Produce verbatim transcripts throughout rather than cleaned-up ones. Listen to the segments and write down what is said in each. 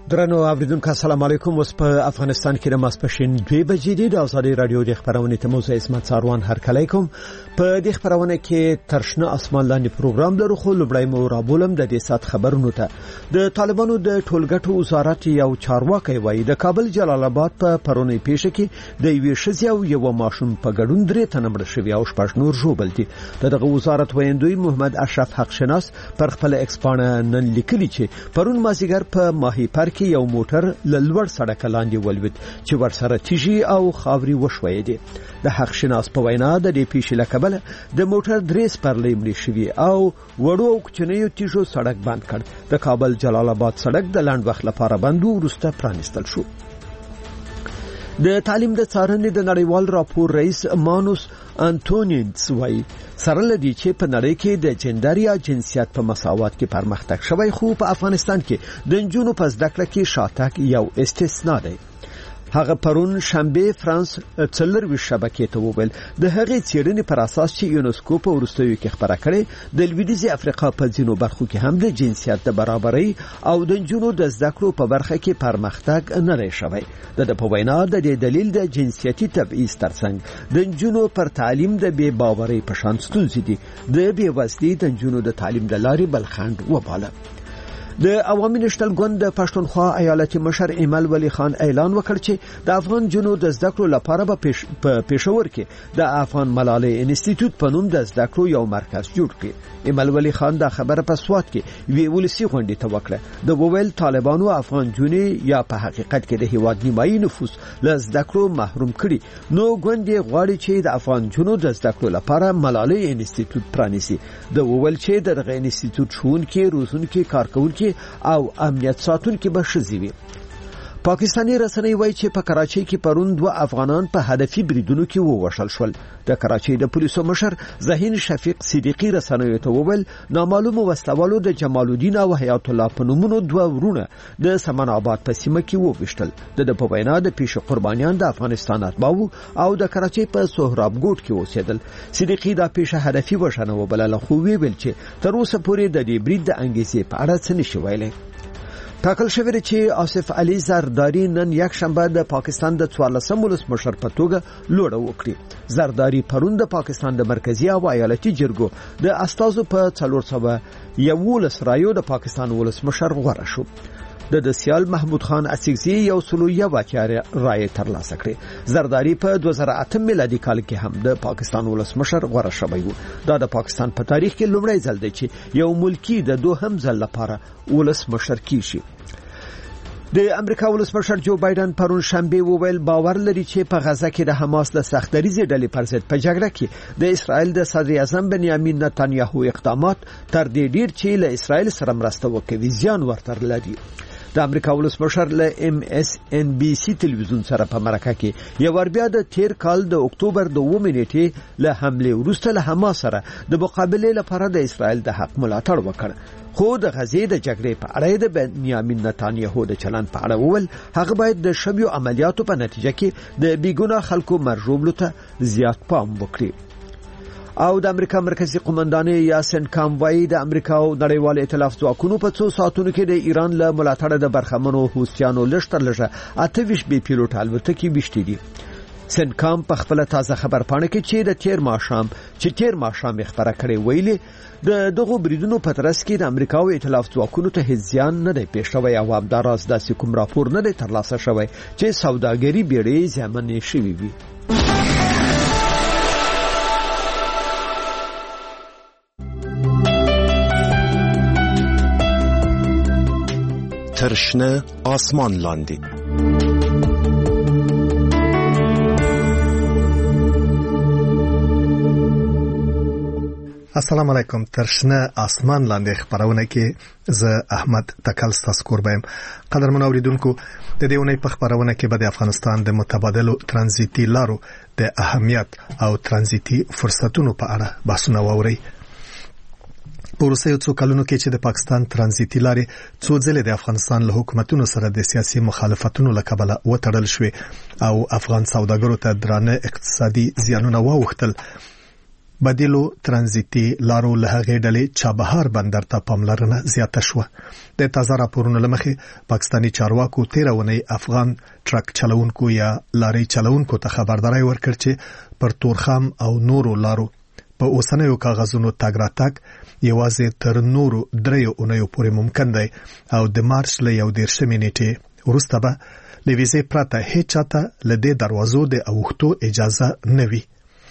درنو اوریدونکو السلام علیکم. اوس په افغانستان کې د ماسپښین دوه بجې دي. د ازادي رادیو د خبرونې تموز اسمت ساروان هر کله کوم. په دې خبرونه کې ترشنه اسمان لاندې پروګرام لرو، خو لومړی مو رابولم د دې سات خبرونو ته. د طالبانو د ټولګټو وزارت یو چارواکي وایي د کابل جلال آباد په پرونی پیښه کې د یوې ښځې او یو ماشوم په ګډون درې تنه مړه شوي او شپږ نور ژوبل دي. دغه وزارت ویندوی محمد اشرف حق شناس پر خپل ایکسپانه نن لیکلي چې پرون مازیګر په ماهی پر کې یو موټر له لوړ سړک لاندې ولوید چې ورسره تیږي او خاوري وشوي دي. د حق شناس په وینا د دې پیښې له کبله د موټر درې سپرلۍ مړي شوي او وړو او کوچنیو تیږو سړک بند کړ. د کابل جلال آباد سړک د لاند وخت لپاره بند وروسته پرانیستل شو. د تعلیم د څارنې د نړیوال راپور رئیس مانوس انټونینز وایي سره لدی چې په نړۍ کې د جندر یا جنسیت په مساوات کې پرمختګ شوی، خو په افغانستان کې د نجونو په زده کړه کې شاتګ یو استثنا دی. هغه پرون شنبه فرانس څلروي شبکې ته وویل د هغې څېړنې پر اساس چې یونسکو په وروستیو کې خبره کړې د لویدیځي افریقا په ځینو برخو کې هم د جنسیت د برابرۍ او د نجونو د زده کړو په برخه کې پرمختګ نه لري شوی. د په وینا د دې دلیل د جنسیتي تبعیض ترڅنګ د نجونو پر تعلیم د بې باورۍ په شان ستونزې دي. د بې وزلۍ د نجونو د تعلیم د لارې بلخند وباله. د عوامي نشنل ګوند د پښتونخوا ایالتي مشر ایمل ولی خان اعلان وکړ چې د افغان جنو د زده کړو لپاره په پیش پېښور کې د افغان ملالۍ انسټیټیوټ په نوم د زده کړو یو مرکز جوړ کړي. ایمل ولی خان دا خبره په سوات کې وی ولسی غونډې ته وکړه. د وویل طالبانو افغان جنې یا په حقیقت کې د هیواد نیمایي نفوس له زده کړو محروم کړي، نو ګوند غواړي چې د افغان جنو د زده کړو لپاره ملالۍ انسټیټیوټ پرانیسي. د وویل چې دغه انسټیټیوټ ښوونکي، روزونکي، کارکونکي او امنیت ساتونکي به شزيوي. پاکستاني رسنۍ وایي چې په کراچۍ کې پرون دوه افغانان په هدفي بریدونو کې ووژل شول. د کراچۍ د پولیسو مشر زهین شفیق صدیقی رسنیو ته وویل نامعلوم وسلوالو د جمال الدین او حیات الله په نومونو دوه ورونه د سمن آباد په سیمه کې وویشتل. د په وینا د پیښې قربانیان د افغانستان اتباو او د کراچۍ په سهراب ګوټ کې اوسېدل. صدیقی دا پیښه هدفي وشنه وبلله، خو ویل چې تر اوسه پورې د دې برید د انګیزې په اړه څه نشي ویلای. ټاکل شوی دی چې آصف علي زرداری نن یک شنبه د پاکستان د څوارلسم ولسمشر په توګه لوړه وکړي. زرداری پرون د پاکستان د مرکزی او ایالتي جرګو د استازو په څلور سوه یوولس رایو د پاکستان ولسمشر غوړه شو. د دسیال محمود خان اسیغزي یو سلویه واچاره رائے ترلاسه کړې. زرداری په دوه زره اته میلادي کال کې هم د پاکستان ولسمشر غوړه شوی و. دا د پاکستان په تاریخ کې لومړی ځل دی چې یو ملکی د دوهم ځل لپاره ولسمشر کیږي. د امریکا ولسمشر جو بایدن پرون شنبه وویل باور لري چې په غزه کې د حماس د سختدریزې ډلې پر ضد په جګړه کې د اسرائیل د صدر اعظم بنیامین نتانیاهو اقدامات تر دې ډیر چې له اسرائیل سره مرسته وکړي زیان ورته لري. د امریکا ولسمشر له ام اس ان بي سي تلویزیون سره په مرکه کې یو بیا د تیر کال د اکتوبر دوه نیټې له حمله وروسته له حماس سره د مقابله لپاره د اسرائیل د حق ملاتړ وکړ. خو د غزې د جګړې په اړه د بنیامین نتانیاهو د چلن په اړه وویل هغه باید د شویو عملیاتو په نتیجه کې د بیګونه خلکو مرجوبلو ته زیات پام وکړي. او د امریکا مرکزی قومندان یاسین کاموای د امریکا او نړیوال ائتلاف ځواکونو په څو ساعتونو کې د ایران له ملاتړ د برخمنو حوثیانو لشتر لږه اته ویشت بي پیلوټ الوتکې وشتي دي. سنکام په خپل تازه خبر پاڼه کې چې د تیر ماښام چې تیر ماښام خبره کړې ویلي د دغه بریدونو په ترڅ کې د امریکا او ائتلاف ځواکونو ته هیڅ زیان نه دی پیښ شوی او همداراز داسې کوم راپور نه دی ترلاسه شوی چې سوداګري بیړۍ زیانمنې شوې وي. ترشنه آسمان لاندې السلام علیکم. ترشنه آسمان لاندې خبرونه کې زه احمد تکل ستاسو قربایم. قدرمن اوریدونکو، د دې ونې په خبرونه کې به د افغانستان د متبادلو ترانزیتي لارو د اهمیت او ترانزیتي فرصتونو په اړه بحثونه ووري. په وروستیو څو کلونو کې چې د پاکستان ترانزیتي لارې څو ځله د افغانستان له حکومتونو سره د سیاسي مخالفتونو له کبله وتړل شوې او افغان سوداګرو ته درانه اقتصادي زیانونه واوښتل، بدیلو ترانزیتي لارو له هغې ډلې چابهار بندر ته پاملرنه زیاته شوه. د تازه راپورونو لمخې پاکستاني چارواکو تیر اونۍ افغان ټرک چلوونکو یا لاري چلوونکو ته خبرداري ورکړ چې پر تورخم او نورو لارو په اوسنیو کاغذونو تاګ راتګ یوازې تر نورو دریو اونیو پورې ممکن دی او د مارچ له یو دېرشمې نیټې وروسته به له ویزې پرته هیڅ چاته له دې دروازو د اوښتو اجازه نه وي.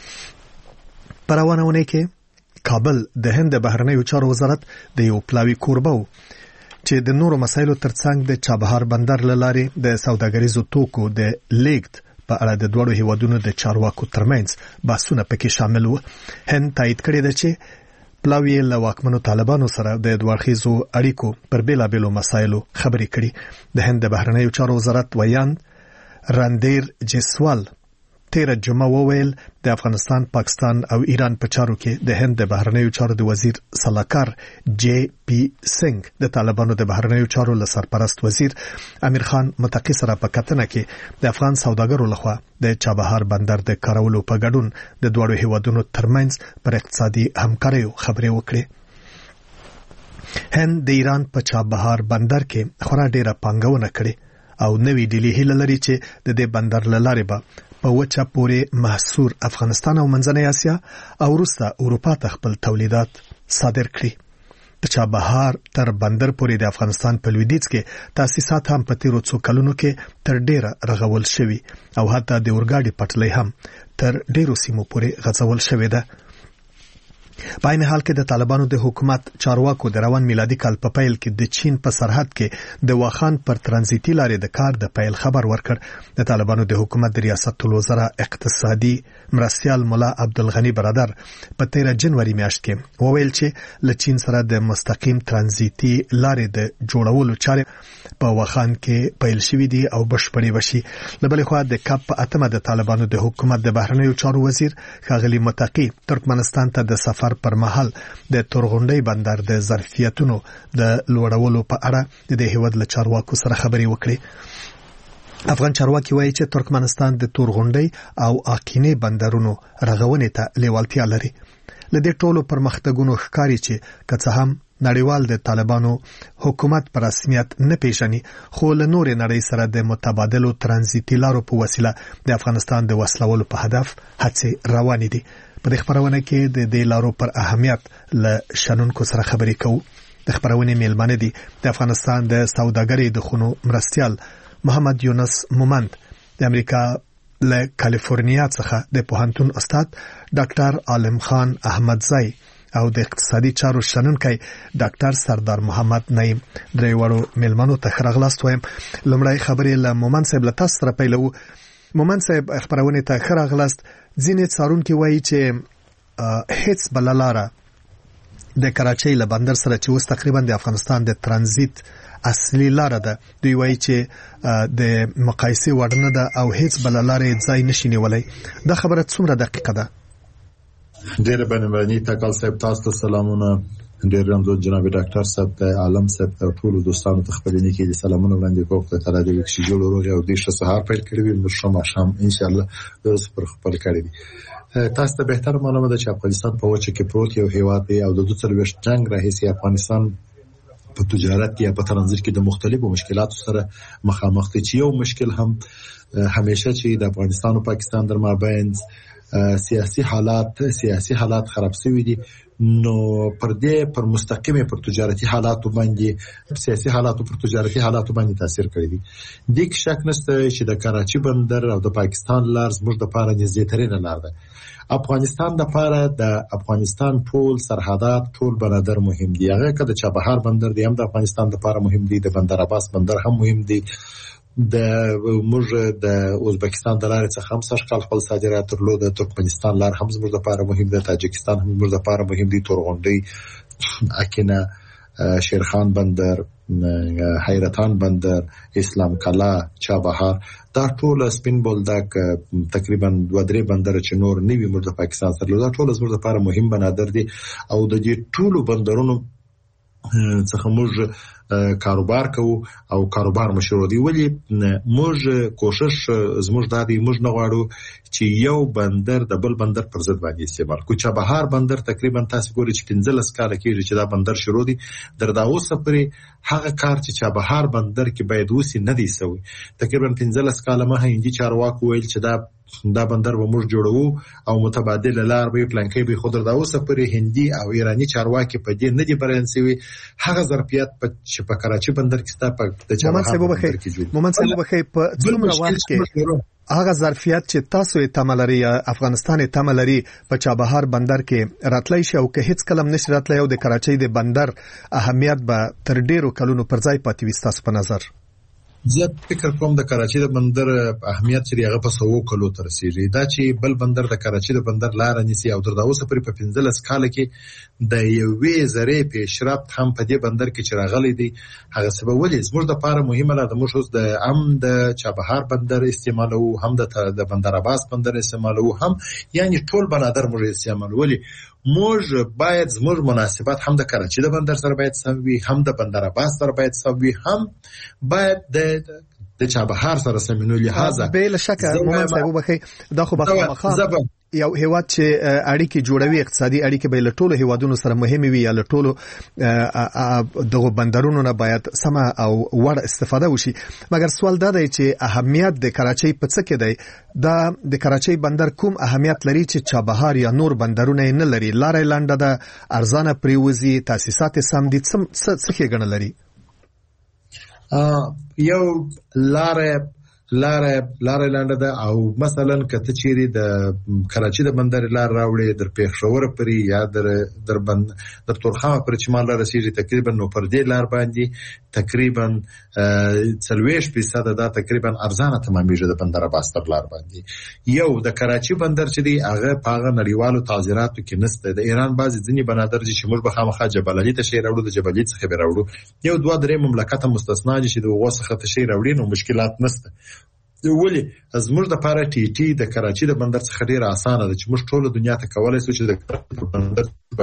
په روانه اونۍ کې کابل د هند د بهرنیو چارو وزارت د یو پلاوي کوربه و چې د نورو مسایلو ترڅنګ د چابهار بندر له لارې د سوداګریزو توکو د لیږد په اړه د دوړو هیوادونو د چارواکو ترمنځ بحثونه پکې شامل وو. هند تایید کړی دی چې پلاوی له واکمنو طالبانو سره د دوړخیزو اړیکو پر بیلابیلو مسایلو خبرې کړي. د هند د بهرنیو چارو وزارت ویان راندیر جیسوال تیر جمعه وویل د افغانستان، پاکستان او ایران په چارو کې د هند د بهرنیو چارو د وزیر سلاکار جی پی سنگ د طالبانو د بهرنیو چارو له سرپرست وزیر امیر خان متقی سره په کتنه کې د افغان سوداګرو لخوا د چابهار بندر د کارولو په ګډون د دوړو هیوادونو ترمنځ پر اقتصادي همکارۍ خبرې وکړې. هند د ایران په چابهار بندر کې خورا ډیره پانګونه کړې او نوې ډیلی هیله لري چې د دې بندر له لارې به په وچه پورې محصور افغانستان او منځنۍ اسیا او وروسته اروپا ته خپل تولیدات صادر کړي. د چابهار تر بندر پورې د افغانستان په لویدیځ کې تاسیسات هم په تیرو څو کلونو کې تر ډیره رغول شوي او حتی د اورګاډي پټلۍ هم تر ډیرو سیمو پورې غځول شوې ده. په عین حال کې د طالبانو د حکومت چارواکو د روان میلادي کال په پیل کې د چین په سرحد کې د واخان پر ترانزیتي لارې د کار د پیل خبر ورکړ. د طالبانو د حکومت د ریاست الوزرا اقتصادي مرستیال مولا عبدالغنی برادر په تیر جنوري میاشت کې وویل چې له چین سره د مستقیم ترانزیتي لارې د جوړولو چارې په واخان کې پیل شوې دي او بشپړې وشي. له بلې خوا د کاپ په اتمه د طالبانو د حکومت د بهرنیو چارو وزیر ښاغلي متقی ترکمنستان ته د سفر پر مهال د تورغونډۍ بندر د ظرفیتونو د لوړولو په اړه د هیواد له چارواکو سره خبرې وکړې. افغان چارواکي وایي چې ترکمنستان د تورغونډۍ او اقینې بندرونو رغونې ته لیوالتیا لري. له دې ټولو پرمختګونو ښکاري چې که څه هم نړیوال د طالبانو حکومت پر رسمیت نه پیژني، خو له نورې نړۍ سره د متبادلو ترانزیتي لارو په وسیله د افغانستان د وسلولو په هدف هڅې روانې دي. په دې خبرونه کې د دې لارو پر اهمیت له شنونکو سره خبرې کوو. د خبرونې میلمانه دي د افغانستان د سوداګرۍ د خونو مرستیال محمد یونس مومند، د امریکا له کالیفورنیا څخه د پوهنتون استاد ډاکټر عالم خان احمدزی او د اقتصادي چارو شنونکی ډاکټر سردار محمد نعیم. درې وړو میلمنو ته ښه راغلاست وایم. لومړی خبرې له مومند صاحب له تاسو سره پیلوو. مومند صاحب خبرونه ته ښه راغلاست. ځینې څارونکي وایي چې هیڅ بله لاره د کراچۍ له بندر سره چې اوس تقریبا د افغانستان د ترانزیت اصلي لاره ده، دوی وایي چې د مقایسې وړ نه ده او هیڅ بله لاره ځای نشي نیولی. دا خبره څومره دقیقه ده؟ ډېره بنیماني تکال صاحب، تاسو ته سلامونه. ډېر رمضان جناب ډاکټر صاحب ته، عالم صاحب ته، ټول دوستانو ته خپل نیکی دي سلامونه وړاندې کوم. ته تعالی دې چې جوړ روغ او دې ښه سهار پیل کړی وي، نو شمه شام ان شاء الله درس پر خپل کړی دي. تاسو ته بهتر معلومه ده چې افغانستان په وچه کې پروت یو هیواد دی او د دوه څلوېښت جنگ راهیسې افغانستان په تجارت یا په ترانزیت کې د مختلفو مشکلاتو سره مخامخ دي. چې یو مشکل هم همیشه چې د افغانستان او پاکستان در مابین سیاسي حالات سیاسي حالات خراب شوي دي، نو پر دې پر مستقیمه پر تجارتي حالاتو باندې سیاسي حالاتو پر تجارتي حالاتو باندې تاثیر کړی دي. د هیڅ شک نشته چې د کراچي بندر او د پاکستان لار زموږ د پاره نږدې ترینه لار ده. افغانستان د پاره د افغانستان ټول سرحدات ټول بندر مهم دي. هغه که د چابهار بندر دی هم د افغانستان د پاره مهم دي، د بندر عباس بندر هم مهم دي. د موږ د ازبکستان د لارې څخه هم سږ کال خپل صادرات درلود، د ترکمنستان لار هم زموږ لپاره مهم ده، تاجکستان هم زموږ لپاره مهم دي، تورغونډۍ، اکینه، شیرخان بندر، حیرتان بندر، اسلام کلا، چابهار، دا ټول سپین بولدک تقریبا دوه درې بندر چې نور نوي موږ د پاکستان سره دا ټول زموږ لپاره مهم بندر دي. او د دې ټولو بندرونو څخه موږ کاروبار کوو او کاروبار مشروع دی. ولی موږ کوشش زموږ د دې موږ نه غواړو چې یو بندر د بل بندر پر ضد باندې استعمال کو. چابهار بندر تقریبا تاسو ګورئ چې پنځلس کاله کېږي چې دا بندر شروع دی. در دا اوسه پورې هغه کار چې چابهار بندر کې باید وسی نه دی سوی. تقریبا پنځلس کاله مخه هندي چارواکو ویل چې دا دا بندر به موږ جوړو او متبادل لار به پلانکې به خود دا اوسه پورې هندي او ایرانی چارواکي په دې نه دی بران سوی. هغه ظرفیت په چې په کراچي بندر کې ستا په د چابهار بندر کې جوړ. مومن صاحب بخیر په څومره وخت کې هغه ظرفیت چې تاسو یې تملري افغانستان یې تملري په چابهار بندر کې راتلای شي او که هیڅ کلم نشي راتلای او د کراچۍ د بندر اهمیت به تر ډیرو کلونو پر ځای پاتې وي تاسو په نظر؟ زه فکر کوم د کراچۍ د بندر اهمیت چې هغه په سوو کلو تر رسیږي. دا چې بل بندر د کراچۍ د بندر لار نیسي او تر دا اوسه پورې په پنځلس کال کې د یوې ذرې پیشرفت هم په دې بندر کې چې راغلی دی هغه سبب ولې زموږ د لپاره مهمه ده. د موږ د ام د چابهار بندر استعمالو هم د بندر عباس بندر استعمالو هم یعنی ټول بنادر موږ استعمالو. ولې موږ باید زموږ مناسبات هم د کراچۍ د بندر سره باید سم وي، هم د بندر عباس سره باید سم وي، هم باید د د چابهار سره سمینو. لہذا بل شک مومن صاحب بخیر دا خو بخا مخه یو هیواد چې اړیکې جوړوي اقتصادي اړیکې به له ټولو هیوادونو سره مهمه وي یا له ټولو دغه بندرونو نه باید سم او وړ استفاده وشي. مګر سوال دا دی چې اهمیت د کراچۍ په څه کې دی؟ دا د کراچۍ بندر کوم اهمیت لري چې چابهار یا نور بندرونه نه لري؟ لارې لنډه ده، ارزانه پریوزي، تاسیسات سم دي، څه څه ګڼل لري؟ یو لارې لاره لاره لانده ده او مثلا کته چیرې د کراچۍ د بندر لار راوړي در پېښور پرې یا در در بند در تورخم پر چې مال رسیږي تقریبا نو پر دې لار باندې تقریبا څلوېښت فیصد دا تقریبا ارزانه تمامېږي د بندر عباس تر لار باندې. یو د کراچۍ بندر چې دی هغه پاغه نړیوالو تعزیراتو کې نسته. د ایران بعضی ځینی بنادر چې موږ به خامخا جبل علي ته شي راوړو، د جبل علي څخه به راوړو. یو دوه درې مملکت مستثنا دي چې د وغوسه ته شي راوړي نو مشکلات نسته. ولی زموږ د پاره ټي ټي د کراچۍ د بندر څخه ډیره اسانه ده چې موږ ټول دنیا ته کولای شو چې د بندر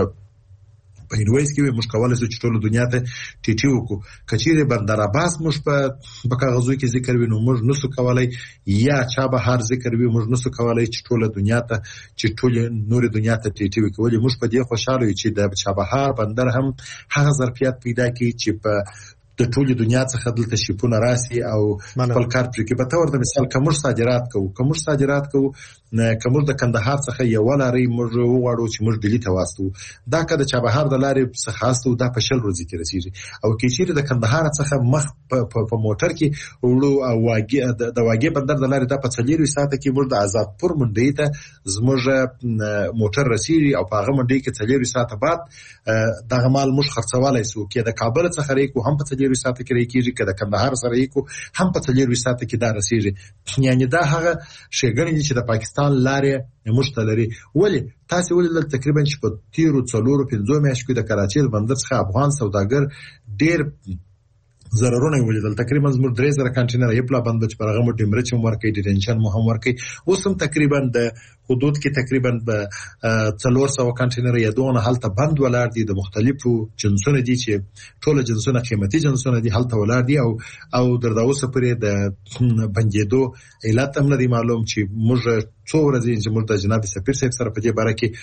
په انویس کې موږ کولای شو چې ټول دنیا ته ټي ټي وکړو. کچېره بندر عباس موږ په په کاغذو کې ذکر وینو موږ نسو کولای، یا چابهار ذکر وی موږ نسو کولای چې ټول دنیا ته چې ټول نور دنیا ته ټي ټي وکړو. موږ په دې خوشاله یو چې د چابهار بندر هم هغه ظرفیت پیدا کړي چې په د ټولې دنیا څخه دلته شیپونه راسي او خپل کار پرې کې. په تور د مثال کوم صادرات کوو کوم صادرات کوو کوم د کندهار څخه یو لاري موږ وغواړو چې موږ دلی ته واسطو، دا که د چابهار د لارې څخه واسطو دا په شل ورځې کې رسیږي. او کې چې د کندهار څخه مخ په موټر کې وړو او واګي د واګي بندر د لارې د په څلورو ساعته کې موږ د آزادپور منډي ته زموږ موټر رسیږي او په هغه منډي کې څلورو ساعته بعد دغه مال موږ خرڅولای سو. کې د کابل څخه ریکو هم په څلورو ساعته کې ریکيږي، کې د کندهار سره ریکو هم په څلورو ساعته کې دا رسیږي. یعنی دا هغه شیګنې چې د پاکستان لارې مشتلري. ولی تاسو ولې تقریبا چې په تیرو څلورو پنځو میاشتو د کراچۍ بندر څخه افغان سوداګر ډېر ضررونه ولیدل. تقریبا زموږ درې زره کنټینر یې پلا بند چې پرغه مو ټیمرچ مو ورکې ډیټنشن مو هم ورکې. اوس هم تقریبا د حدود کې تقریبا به څلور سوه کنټینر یا دونه حالت بند ولر دي. د مختلفو جنسونو دي چې ټول جنسونه قیمتي جنسونه دي حالت ولر دي او او دردا اوس پرې د بنجېدو علت هم نه معلوم چې موږ څو ورځې چې موږ د جناب سفیر صاحب سره په دې باره کې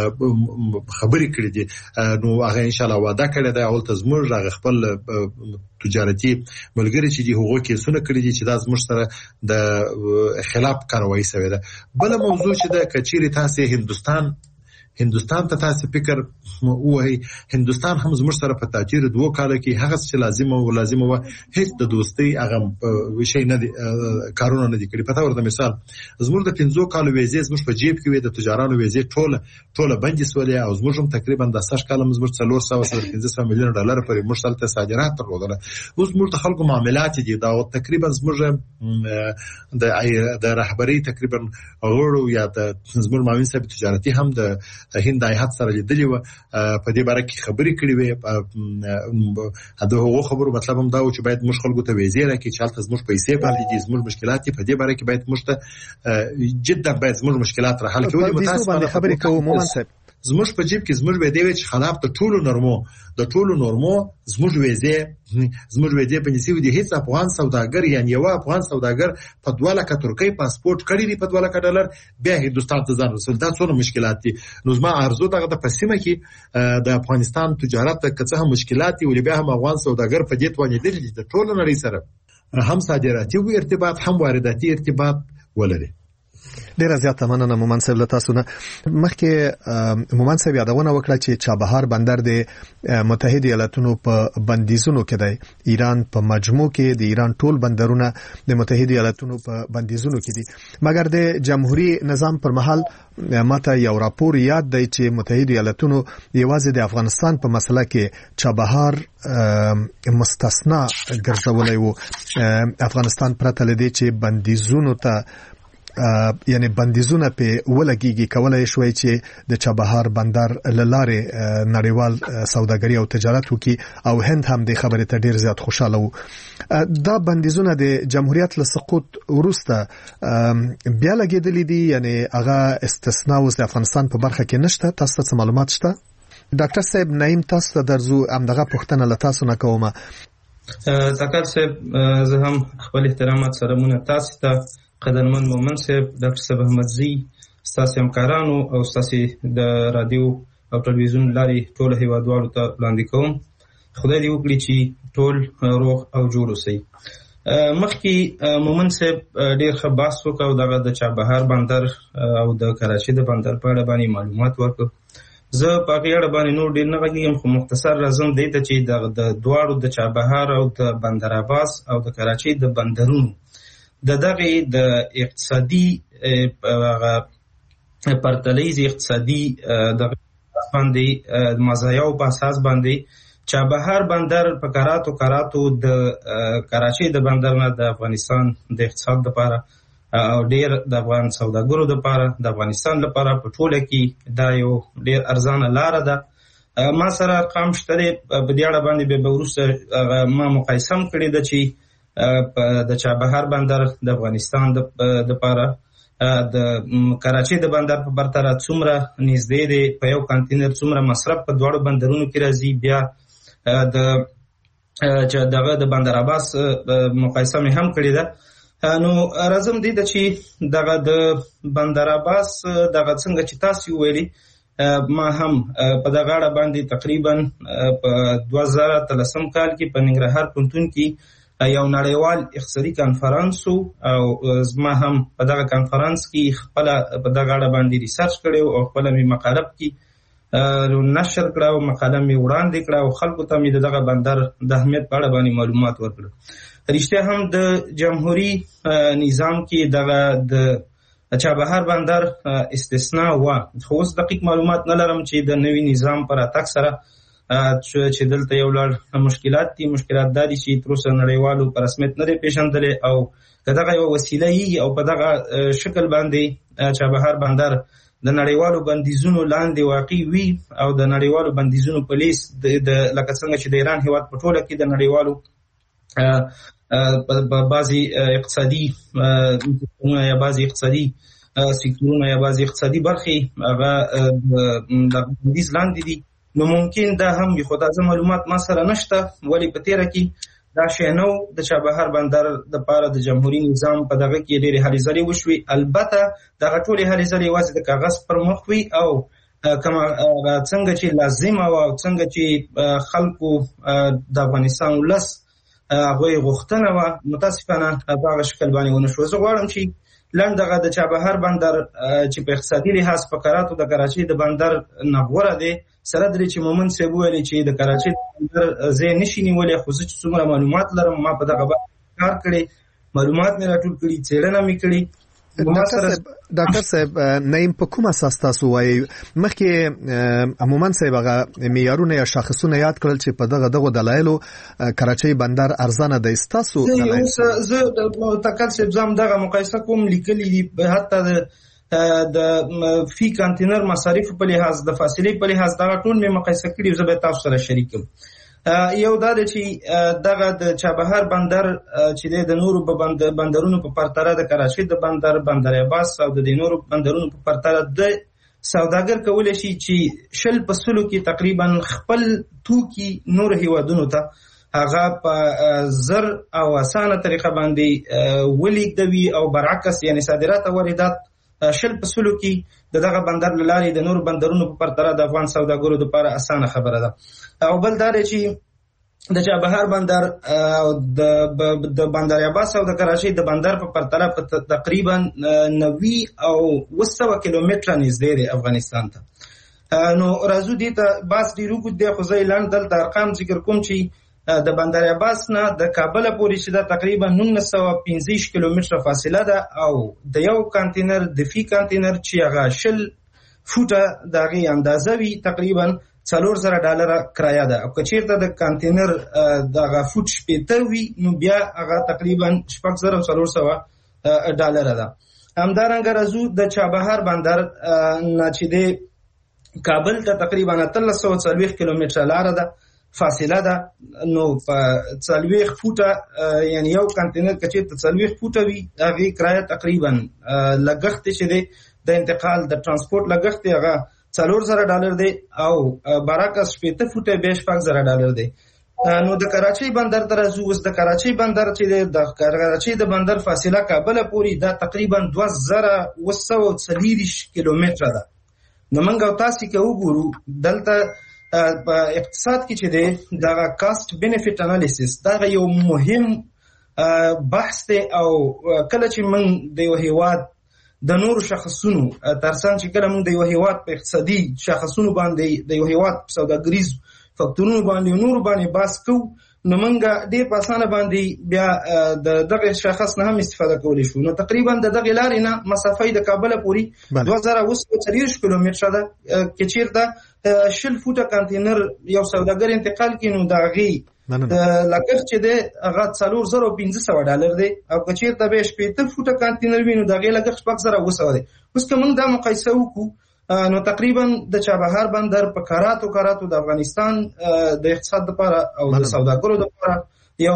خبرې کړې دي نو هغه ان شاء الله وعده کړې ده او تاسو موږ هغه خپل تجارتي ملګری چې دی هغه کې سونه کړی دي چې دا زموږ سره د خلاف کاروایی شوی ده. بل موضوع چې د کچيري تاسو هندستان هندستان ته تاسو فکر وایي هندستان هم زموږ سره په تاجر دوه کال کې هغه څه لازم او لازم و هیڅ د دوستۍ هغه شي نه دي کارونه نه دي کړی. پته ورته مثال زموږ د پنځو کال ویزې زموږ په جیب کې وي د تجارانو ویزې ټوله ټوله بندي سولې او زموږ هم تقریبا د سش کال زموږ څلور سوه پنځه سوه میلیون ډالر پورې مشتل ته صادرات درلودل. اوس موږ د خلکو معاملات دي دا تقریبا زموږ د د رهبری تقریبا غوړو یا د زموږ معاون صاحب تجارتي هم د هند ایت سره لیدلی و په دې باره کې خبرې کړې وې. دا هغه خبرو مطلب هم دا و چې باید موږ خلکو ته ویزې راکړي چې حالت زموږ پیسې باندې دي زموږ مشکلات په دې باره کې باید موږ ته جدا باید زموږ مشکلات را حل کړو. متاسفانه خبرې کوو مومن صاحب زموږ په جیب کې زموږ وې دی چې خلاف د ټولو نورمو د ټولو نورمو زموږ وېزه زموږ وېزه په نسبت د هیڅ افغان سوداګر یعنی یو افغان سوداګر په دوه لکه ترکی پاسپورت کړی دی په دوه لکه ډالر بیا هندستان ته ځان رسول دا څونه مشکلات دي. نو زما ارزو دغه د پسیمه کې د افغانستان تجارت ته کڅه هم مشکلات دي ولې بیا هم افغان سوداګر په دې توانې دي د ټولو نړۍ سره هم صادراتي ارتباط هم وارداتي ارتباط ولري. ډیره زیاته مننه مومن صاحب له تاسو نه. مخکې مومن صاحب یادونه وکړه چې چابهار بندر د متحده ایالاتونو په بندیزونو کې دی. ایران په مجموع کې د ایران ټول بندرونه د متحده ایالاتونو په بندیزونو کې دي. مګر د جمهوریت نظام پر مهال ماته یو راپور یاد دی چې متحده ایالاتونو یوازې د افغانستان په مسله کې چابهار مستثنا ګرځولای وو. افغانستان پرته لدی چې بندیزونو ته یعنی بندیزونه په ولګيږي کولای شوی چې د چابهار بندر لاره نړیوال سوداګري او تجارت وکي او هند هم د خبرې ته ډیر زیات خوشاله وو. دا بندیزونه د جمهوریت له سقوط وروسته بیا لګیدلې دي یعنی هغه استثناء اوس د افغانستان په برخه کې نشته. تاسو ته معلومات شته؟ ډاکټر صاحب نعیم تاسو ته درځو همدغه پوښتنه له تاسو نه کوم. تکل صاحب زه هم خپل احترامات سره مونږ تاسو ته قدرمن مومن صاحب ډاکټر صاحب احمدزي ستاسو همکارانو او ستاسو د رادیو او ټلویزیون لاري ټول هیوادوالو ته وړاندې کوم. خدای دې وکړي چې ټول روغ او جوړ اوسئ. مخکې مومن صاحب ډېر ښه بحث وکړ او دغه د چابهار بندر او د کراچۍ د بندر په اړه باندې معلومات ورکړ. زه په هغې اړه باندې نور ډېر نه غږېږم خو مختصر راځم دې ته چې د دواړو د چابهار او د بندر عباس او د کراچۍ د بندرونو د دغه د اقتصادي پرتلیز اقتصادي د باندې مزایا او په اساس باندې چابهار بندر په کراتو کراتو د کراچۍ د بندر نه د افغانستان د اقتصاد لپاره او ډیر د افغان سوداګرو لپاره د افغانستان لپاره په ټوله کې دا یو ډیر ارزانه لار ده. ما سره ارقام شته په دې اړه باندې به وروسته ما مقایسه کړې ده چې د چابهار بندر د افغانستان د لپاره د کراچۍ د بندر په پرتله څومره نږدې دی په یو کانټینر څومره مصرف په دواړو بندرونو کې راځي. بیا د چې دغه د بندر عباس مقایسه مې هم کړې ده. نو راځم دې ته چې دغه د بندر عباس دغه څنګه چې تاسو ویلي ما هم په دغه اړه باندې تقریبا په دوه زره اتلسم کال کې په ننګرهار پوهنتون کې یو نړیوال اقتصادي کانفرنس او زما هم په دغه کانفرنس کې خپل په دغه اړه باندې ریسرچ کړو او خپل می مقاله کې نشر کړو مقاله می وړاندې کړو او خلکو ته می دغه بندر د اهمیت په اړه باندې معلومات ورکړو. رښتیا هم د جمهوریت نظام کې دغه د چابهار بندر استثناء و خو اوس دقیق معلومات نه لرم چې د نوي نظام پر اتک سره چې دلته یو لړ مشکلات دي. مشکلات دي چې تر اوسه نړیوالو په رسمیت نه پیژندلې او کداغه یو وسیله یي او په دغه شکل باندې چابهار بندر د نړیوالو بندیزونو لاندې واقع وي او د نړیوالو بندیزونو په لیست د لکه څنګه چې د ایران هیواد په ټوله کې د نړیوالو په بعضي اقتصادي یا بعضي اقتصادي سکتورونه یا بعضي اقتصادي برخې هغه د بندیز لاندې دي. نو ممکن دا هم یو خدای معلومات ما سره نشته ولی په تیره کې دا شی نو د چابهار بندر د پاره د جمهوریت نظام په دغه کې ډېرې هلې ځلې وشوي. البته دغه ټولې هلې ځلې یوازې د کاغذ پر مخ وي او کما څنګه چې لازم او څنګه چې خلکو د افغانستان ولس هغه غوښتنه و متاسفانه په هغه شکل باندې ونه شو. زه غواړم چې لندغه د چابهار بندر چې په اقتصادي لحاظ په کراتو د کراچۍ د بندر نغوره دی سره درې چې مومن صاحب ویلي چې د کراچۍ بندر زه نشي نیولې خو چې څومره معلومات لرم ما په دغه کار کړی معلومات مې راټول کړي څېړنه مې کړې. ډاکټر صاحب نیم په کوم اساس تاسو وایي مخکې عموما صاحب هغه معیارونه یا شاخصونه یاد کړل چې په دغه دغه دلایلو کراچۍ بندر ارزانه دی تاسو دلایل زه تکل صاحب زم دغه مقایسه کوم لیکلي دي حتی د فی کانټینر مصارف په لحاظ د فاصله په لحاظ دا ټول مې مقایسه کړي زه به تاسو سره شریکم. یو دا چې دغه د چابهار بندر چې د نورو په بندرونو په پرتله د کراچۍ د بندر بندر عباس او د نورو بندرونو په پرتله د سوداګر کولای شي چې شل په سلو کې تقریبا خپل توکي نور هیوادونو ته هغه په زر او اسانه طریقه باندې ولیږدوي او برعکس یعنی صادرات او واردات شل په سلو کې د دغه بندر لاري د نور بندرونو په پرتله د افغان سوداګرو لپاره اسانه خبره ده. او بل دا چې د چابهار بندر او د د بندر عباس او د کراچۍ د بندر په پرتله په تقریبا نوي او وسو کیلومتره نږدې دی افغانستان ته. نو راځو دې ته باس ډیرو کو د خو ځای لاند دلته ارقام ذکر کوم چې د بندر عباس نه د کابل پورې چې دا تقریبا نولس سوه پنځه ویشت کیلومتره فاصله ده او د یو کانټینر د فی کانټینر چې هغه شل فوټه دغه اندازه وي تقریبا څلور زره ډالر کرایه ده. او کچیرته د کانټینر دغه فوټ شپېته وي نو بیا هغه تقریبا شپږ زره او څلور سوه ډالر ده. همدارنګه راځو د چابهار بندر نه چې د کابل ته تقریبا اتلس سوه څلوېښت کیلومتره لاره ده فاصله ده. نو په څلوېښت فوټه یعنی یو کانټینر کچیرته څلوېښت فوټه وي هغه کرایه تقریبا لګښت چې دی د انتقال د ترانسپورت لګښت هغه څلور زره ډالر دی او برعکس شپېته فوټه به شپږ زره ډالر دی. نو د کراچۍ بندر ته راځو. اوس د کراچۍ بندر چې د کراچۍ د بندر فاصله کابل پورې دا تقریبا دوه زره اوه سوه څلېرویشت کیلومتره ده. نو موږ او تاسو کې وګورو دلته په اقتصاد کې چې دی دغه کاست بینیفیټ انالیسیس دا یو مهم بحث دی. او کله چې موږ د یو هیواد د نورو شخصونو ترڅنګ چې کله موږ د یو هیواد په اقتصادي شخصونو باندې د یو هیواد په سوداګریز فکتورونو باندې نور باندې باس کوو نو موږ ډېر په اسانه باندې بیا د دغه شخص نه هم استفاده کولی شو. نو تقریبا د دغه لارې نه مسافه د کابل پورې دوه زره اوه سوه څلېرویشت کیلومتره ده. که چېرته شل فوټه کانټینر یو سوداګر انتقال کړي نو د هغې لګښت چې دی هغه څلور زره او پنځه سوه ډالر دی. او که چېرته به یې شپېته فوټه کانټینر وي نو د هغې لګښت شپږ زره اوه سوه دی. اوس که موږ دا مقایسه وکړو نو تقریبا د چابهار بندر په کراتو کراتو د افغانستان د اقتصاد لپاره او د سوداګرو لپاره یو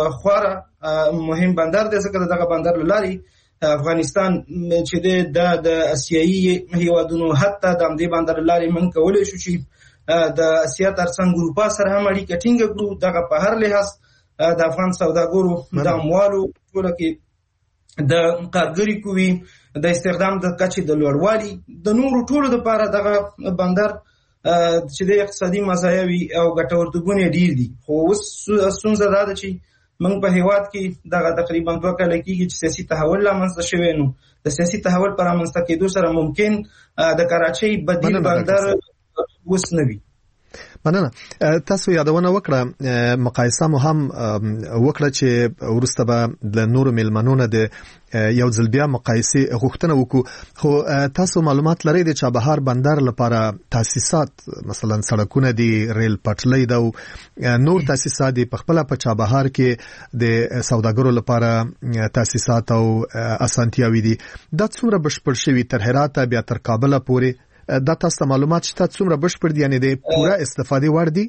خورا مهم بندر دی ځکه دغه بندر له لارې افغانستان چې د د اسیایي هیوادونو حتی د همدې بندر له لارې موږ کولی شو چې د اسیا ترڅنګ اروپا سره هم اړیکه ټینګه کړو. دغه په هر لحاظ د افغان سوداګرو د اموالو ټوله کې د کارګري کوي د استخدام د کچې د لوړوالي د نورو ټولو لپاره دغه بندر چې د اقتصادي مزایاوي او ګټورتوبونه ډیر دي. خو اوس ستونزه دا ده چې موږ په هیواد کې دغه تقریبا دوه کاله کېږي چې سیاسي تحول رامنځته شوی. نو د سیاسي تحول پر رامنځته کېدو سره ممکن د کراچۍ بدیل بندر اوس نه وي. مننه. تاسو یادونه وکړه مقایسه مو هم وکړه چې ورسته به د نورو ملمنونو د یو ځل بیا مقایسه غوښتنه وکړو. خو تاسو معلومات لرئ د چابهار بندر لپاره تاسیسات مثلا سړکونه دي ریل پټلۍ ده نور تاسیسات دي په خپل په چابهار کې د سوداګرو لپاره تاسیسات او اسانتیاوي دي. دا څومره بشپړ شوي تر هرات بیا تر کابل پورې دا تاسو معلومات شته څومره بشپړ دي یعنی د پوره استفاده وړ دي؟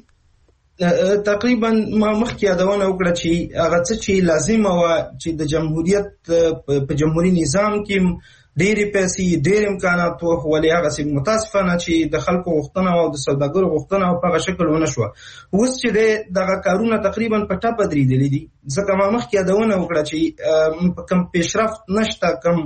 تقریبا ما مخکې یادونه وکړه چې هغه څه چې لازم و چې د جمهوریت په جمهوریت نظام کې ډېرې پیسې ډېر امکانات وو ولې هغه سي متاسفانه چې د خلکو غوښتنه او د سوداګرو غوښتنه په هغه شکل ونه شو. اوس چې دغه کارونه تقریبا په ټاپه درېدلې دي ځکه ما مخکې یادونه وکړه چې کم پیشرفت نشته کم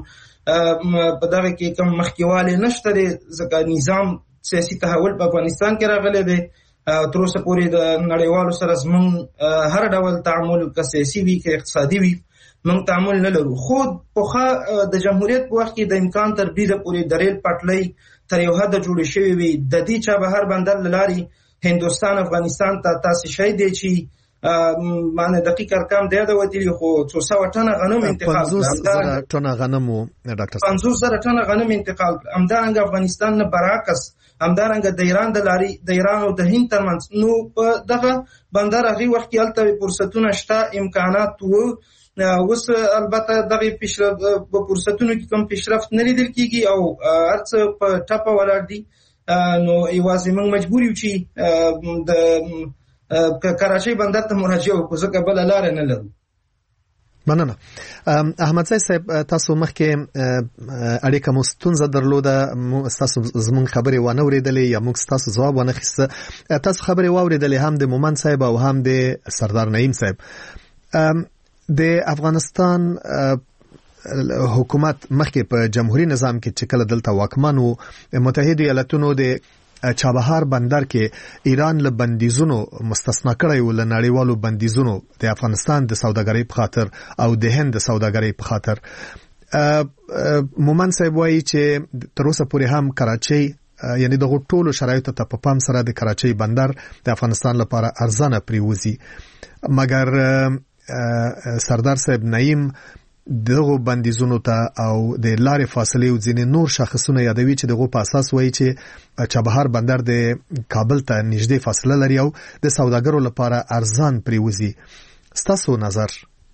په دغه کې کم مخکېوالی نشته دی ځکه نظام سیاسي تحول په افغانستان کې راغلی دی. تر اوسه پورې د نړیوالو سره زموږ هر ډول تعامل که سیاسي وي که اقتصادي وي موږ تعامل نه لرو. خو پخوا د جمهوریت په وخت کې د امکان تر بریده پورې د ریل پټلۍ تر یو حده جوړې شوې وي. د دې چابهار بندر له لارې هندوستان افغانستان ته تاسې شی دی چې معنی دقیق ارقام دی دا وتلی خو څو سوه ټنه غنم انتقال پنځوس زره ټنه غنم ډاکټر پنځوس زره ټنه غنم انتقال. همدارنګه افغانستان نه برعکس همدارنګه د ایران د لارې د ایران او د هند ترمنځ نو په دغه بندر هغې وخت کې هلته فرصتونه شته امکانات وو. اوس البته دغه پیشرفت په فرصتونو کې کوم پیشرفت نه لیدل کېږي او هر څه په ټپه ولاړ دي. نو یوازې موږ مجبور یو چې د کراچۍ بندر ته مراجعه وکړو ځکه بله لاره نه لرو. مننه. احمد صاحب تاسو مخکې اړیکه مستونزه درلوده، تاسو زمون خبرې ونه اوریدلې یا موږ تاسو جواب ونه خسته. تاسو خبرې واوریدلې هم د مومن صاحب او هم د سردار نعیم صاحب. د افغانستان حکومت مخکې په جمهوریت نظام کې چې کله دلته واکمن وو، متحده ایالاتونو د چابهار بندر کې ایران له بندیزونو مستثنا کړی و، له نړیوالو بندیزونو د افغانستان د سوداګرۍ په خاطر او د هند د سوداګرۍ په خاطر. مومن صاحب وایي چې تر اوسه پورې هم کراچۍ یعنی دغه ټولو شرایطو ته په پام سره د کراچۍ بندر د افغانستان لپاره ارزانه پریوزي، مګر سردار صاحب نعیم دغه بندیزونو ته او د لارې فاصلې او ځینې نور شاخصونه یادوي چې دغه په اساس وایي چې چابهار بندر د کابل ته نږدې فاصله لري او د سوداګرو لپاره ارزان پریوزي. ستاسو نظر؟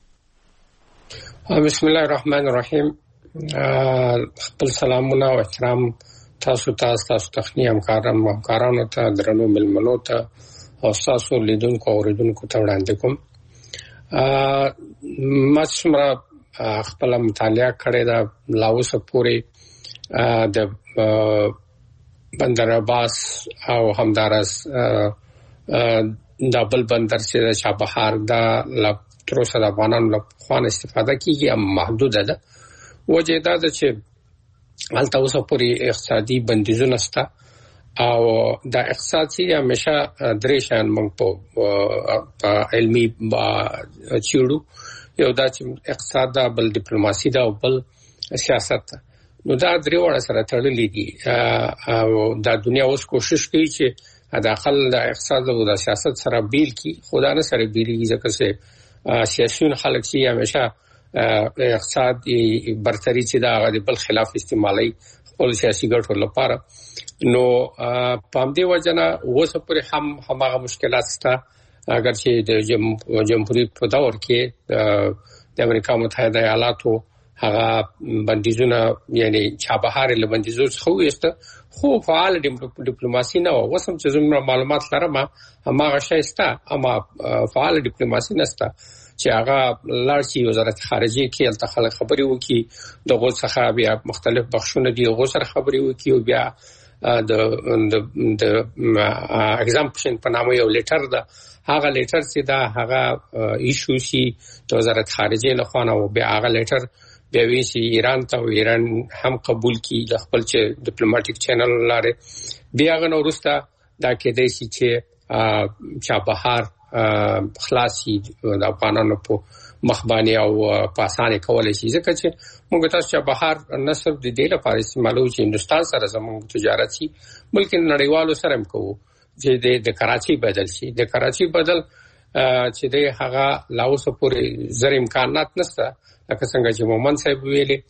بسم الله الرحمن الرحیم. خپل سلامونه او احترام تاسو ته، تاسو تخنی همکارانو همکارانو ته، درنو ملمنو ته او تاسو لیدونکو او اوریدونکو ته وړاندې کوم. ما څومره خپل مطالعه کړې ده لاوسه پورې د بندر عباس او همدارس دابل بندر چې د چابهار دا تر اوسه د افغانانو له خوان استفاده کیږي هم محدوده ده. وجه دا ده چې هلته اوسه پورې اقتصادي بندیزونه شته او دا اقتصاد چې همیشه درې شیان موږ په علمي چیړو، یو دا چې اقتصاد دا، بل ډیپلوماسي دا او بل سیاست ده. نو دا درې وړه سره تړلې دي او دا دنیا اوس کوشش کوي چې داخل د اقتصاد او د سیاست سره بیل کی، خدا نه سره بیلېږي ځکه چې سیاسيون خلک چې همیشه اقتصاد برتري چې دا د بل خلاف استعمالي خپل سیاسي ګټو لپاره. نو په دې وجه نه اوسه پورې هم هماغه مشکلات شته، اگر چې د جمهوریت په دور کې د امریکا متحده ایالاتو هغه بندیزونه یعنی چابهار له بندیزو څخه وېسته، خو فعال ډیپلوماسي نه و. وسم چې زموږ معلومات لرم هماغه شی شته، اما فعال ډیپلوماسي نشته چې هغه لارشي وزارت خارجه کې الته خلک خبري وکي، دغه څخه بیا مختلف بخښونه دي غو سره خبري وکي او بیا د د اگزامپشن په نامه یو لیټر ده، هغه لیټر چې دا هغه ایشو شي د وزارت خارجه له خوا او بیا هغه لیټر بیا وی شي ایران ته، ایران هم قبول کی د خپل چې ډیپلوماټیک چینل لاره بیا غنو ورسته دا کې د شي چې چابهار خلاصي د افغانانو په مخبانی او په اسانه کولای شي، ځکه چې موږ تاسو چابهار نه صرف د دې لپاره استعمالو چې هندستان سره زموږ تجارت شي، بلکې نړیوالو سره هم کوو چې د کراچۍ بدل شي. د کراچۍ بدل چې د هغه لاوسه پورې زر امکانات نشته، لکه څنګه چې مومن صاحب ویلي،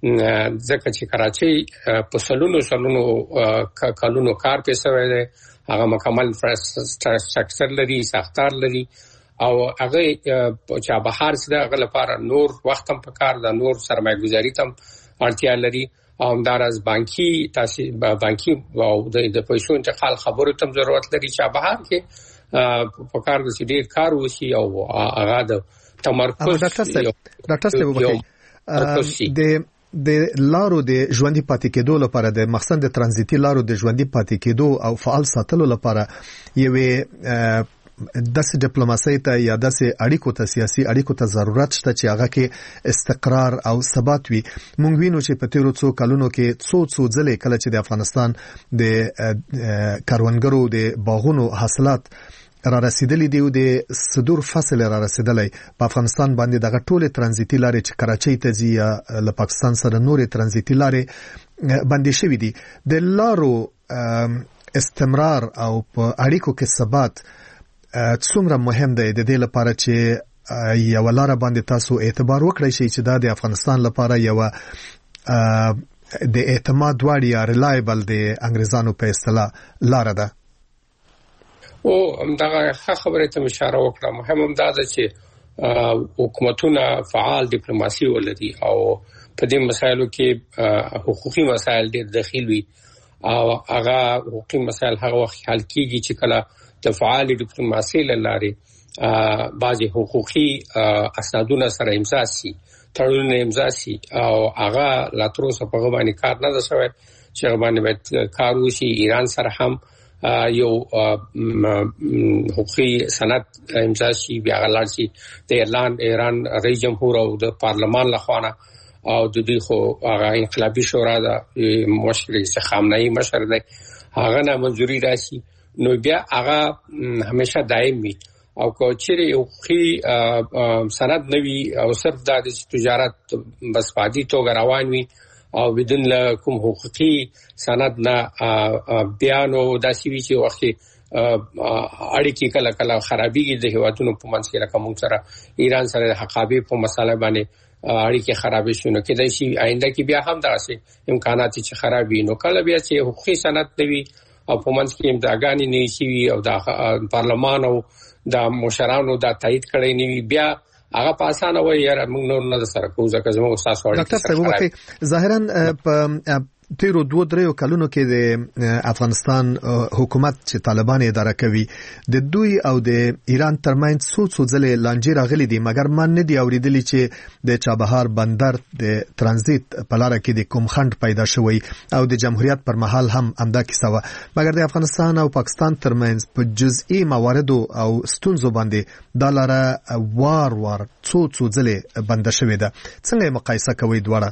ځکه چې کراچۍ په سلونو سلونو کلونو کار په سوی دی، هغه مکمل انفراستراکچر لري، ساختار لري او هغه چابهار سره هغه لپاره نور وخت هم پکار ده، نور سرمایه‌گذاري تم اړتیا لري او همدارس بانکي تاسو بانکي او د پیسو انتقال خبرو تم ضرورت لري. چابهار کې پکار د دې کار وشي او هغه د تمرکز. ډاکټر صاحب ډاکټر صاحب د د لارو د ژوندۍ پاتې کېدو لپاره د مخصن د ترانزیتي لارو د ژوندۍ پاتې کېدو او فعال ساتلو لپاره یوې داسې ډیپلوماسي ته یا داسې اړیکو ته سیاسي اړیکو ته ضرورت شته چې هغه کې استقرار او ثبات وي. مونږ وینو چې په تیرو څو کلونو کې څو څو ځلې کله چې د افغانستان د کاروانګرو د باغونو حاصلات را رسیدلې دی او د صدور فصل را رسیدلې په افغانستان باندې دغه ټوله ترانزیتي لارې چې کراچۍ ته ځي یا له پاکستان سره نورې ترانزیتي لارې باندې شوې دي. د لارو استمرار او په اړیکو کې ثبات څومره مهم دی د دې لپاره چې یو لار باندې تاسو اعتبار وکړئ چې دا د افغانستان لپاره یو د اعتماد وړ یا ریلایبل د انګریزانو په اصطلاح لار ده؟ او همدغه خبره ته اشاره وکړه. مهم هم دا ده چې حکومتونه فعال ډیپلوماسي ولري او په دې مسایلو کې حقوقي مسایل ډېر دخیل وي او هغه حقوقي مسایل هغه وخت حل کیږي چې کله د فعال ډیپلوماسي لاره بعضي حقوقي اسنادونه سره امضا شي تړونونه امضا شي او هغه لا تر اوسه په باندې کار نه ده شوی چې باندې باید کار وشي. ایران سره هم یو حقوقي سند امضا شي بیا غلار شي د اعلان ایران رئیس جمهور او د پارلمان لخوا او د دې خو هغه انقلابي شورا د مشر خامنه‌ای مشر دی هغه نه منځوري راشي نو بیا هغه همیشه دائم وي او کو چیرې حقوقي سند نوي او صرف د تجارت بس فادي توګه روان وي او بدون کوم حقوقي سند نه بیانو داسې وی چې وخت اړیکې کله کله خرابېږي د هیوادونو په منځ کې لکه موږ سره ایران سره د حقابې په مسله باندې اړیکې خرابې شونه کېدای شي آینده کې بیا هم داسې امکانات چې خرابې نو کله بیا چې حقوقي سند نوي او په منځ کې امداګانی نه شي او د پارلمان او د مشرانو د تایید کړي نیوي بیا هغه په اسانه وایي یاره موږ نور نه سره کوو ځکه زموږ استاد وایي ډاکټر صاحب وکي ظاهرا په تیرو دوه دریو کلونو کې د افغانستان حکومت چې طالبان اداره کوي د دوی او د ایران ترمنځ څو څو ځلې لانجې راغلي دي مګر من نه دی اوریدلی چې د چابهار بندر د ترانزیت په لار کې د کوم خند پیدا شوی او د جمهوریت پر مهال هم همدا کیسه و مګر د افغانستان او پاکستان ترمنځ په جزئي مواردو او ستونزو باندې د لاره وار وار څو څو ځلې بند شوې ده څنګه مقایسه کوي دواړه؟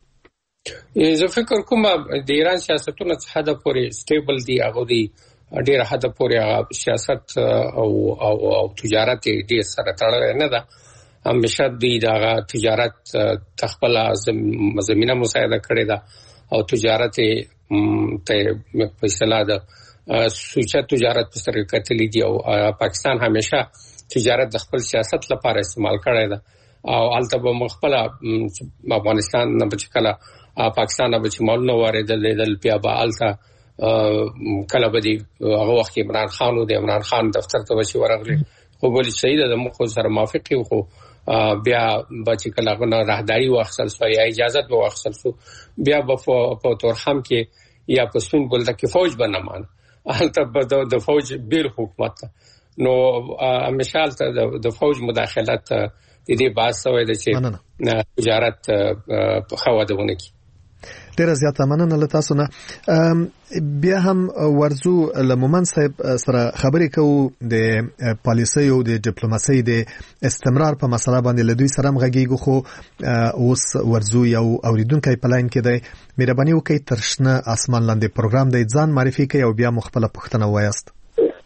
زه فکر کوم د ایران سیاستونه څه حد پورې سټیبل دي هغه دي ډېر حد پورې سیاست او او او تجارت ډېر سره تړلې نه ده همیشه دی دا تجارت تخپل زمينه مساعده کړې ده او تجارت ته په اصطلاح ده سوچه تجارت په سر کتلې دي او پاکستان همیشه تجارت د خپل سیاست لپاره استعمال کړی ده او البته مخبل افغانستان نه بچکله پاکستان به چې مالونه واردل لیدل بیا به الته کله به دی هغه وخت عمران خان او د عمران خان دفتر ته وشي ورغلی خو بل شهید د مخ سره موافق خو بیا به چې کله غو راهداري واخصل سو یا اجازه به واخصل سو بیا په تورخم کې یا په سپین بولده کې فوج بنمان الته به د فوج بیل حکومت نو همیشه د فوج مداخلت د دې باعث وای چې تجارت په خواده کې ډیره زیاته مننه له تاسو نه. بیا هم ورزو له مومن صاحب سره خبرې کوو د پالیسي او د ډیپلوماسي د استمرار په مسله باندې له دوی سره مغږیږو خو اوس ورزو یو اوریدونکو په لاین کې دی مهرباني وکړئ ترشنه اسمان لاندې پروګرام د ځان معرفي کوي او بیا مخبله پښتنه وایست.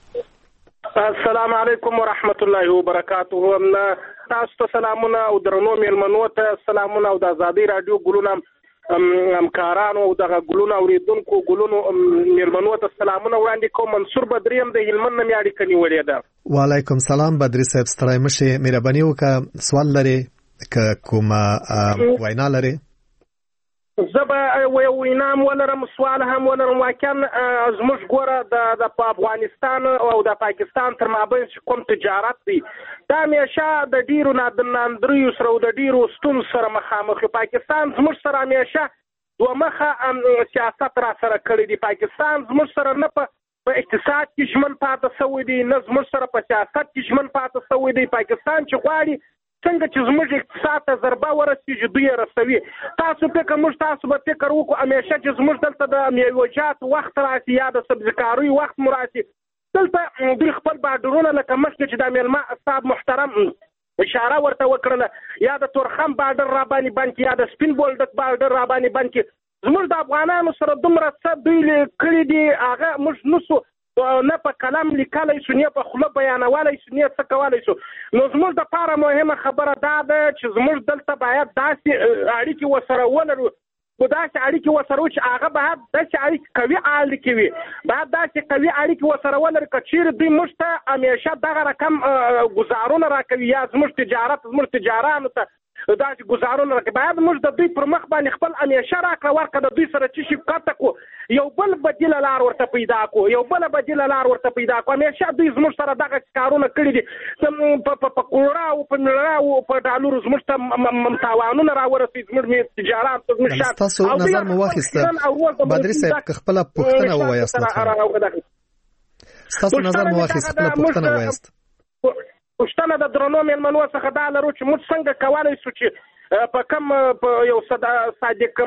السلام علیکم ورحمت الله وبرکاته. تاسو ته سلامونه او درنو میلمنو ته سلامونه او د آزادۍ رادیو ګلونه همکارانو او دغه ګلونه اوریدونکو ګلونو میلمنو ته سلامونه وړاندې کوم. منصور بدریم د هلمند نه اړیکه نیولې ده. وعلیکم سلام بدری صاحب ستړی مشه مهرباني وکړه سوال لري ک کومه وینا لري؟ زبا وینام ولرم سوال هم ولرم واقعا زموږ ګوره د افغانستان او د پاکستان تر مابین کوم تجارت دی دا همیشه د ډیرو نادریو سره او د ډیرو ستونزو سره مخامخ. پاکستان زموږ سره همیشه دوه مخه سیاست را سره کړی دی. پاکستان زموږ سره نه په اقتصاد کې ژمن پاتې شوی دی نه زموږ سره په سیاست کې ژمن پاتې شوی دی. پاکستان چې غواړي څنګه چې زموږ اقتصاد ته ضربه ورسېږي دوی رسوي. تاسو فکر موږ تاسو به فکر وکړو همیشه چې زموږ دلته د میوجات وخت راسي یا د سبزیکاري وخت مو راسي دلته دوی خپل بارډرونه لکه مخکې چې د میلمه استاد محترم اشاره ورته وکړله یا د تورخم بارډر را باندې بند یا د سپین بولدک بارډر را باندې بند زموږ د افغانانو سره دومره څه دوی کړي دي هغه موږ نسو نه په کلام لیکلای شو نه په خوله بیانولای شو نه څه کولای شو. نو زموږ د لپاره مهمه خبره دا ده چې زموږ دلته باید داسې اړیکې وسره ولرو خو داسې اړیکې وسره چې هغه باید داسې اړیکې قوي اړیکې وي باید داسې قوي اړیکې وسره ولرو که چیرې دوی موږ ته همیشه دغه رقم ګزارونه راکوي یا زموږ تجارت زموږ تجارانو ته داسې ګزارونه کوي. باید موږ د دوی پر مخ باندې خپل همیشه راکړه ورکړه د دوی سره چې شي کته کو یو بل بدیل لار ورته پیدا کو یو بل بدیل لار ورته پیدا کو. همیشه دوی زموږ سره دغه کارونه کړي دي په په کوړه او په نړا او په ډالر زموږ ته تاوانونه راورسي زموږ تجارت زموږ شات. تاسو نظر مو واخیسته بدري صاحب خپل پوښتنه ووایاست. تاسو نظر مو واخیسته خپل پوښتنه ووایاست. پښتنه د درنو مېلمنو څخه دا لرو چې موږ څنګه کولای شو چې په کم په یو صادق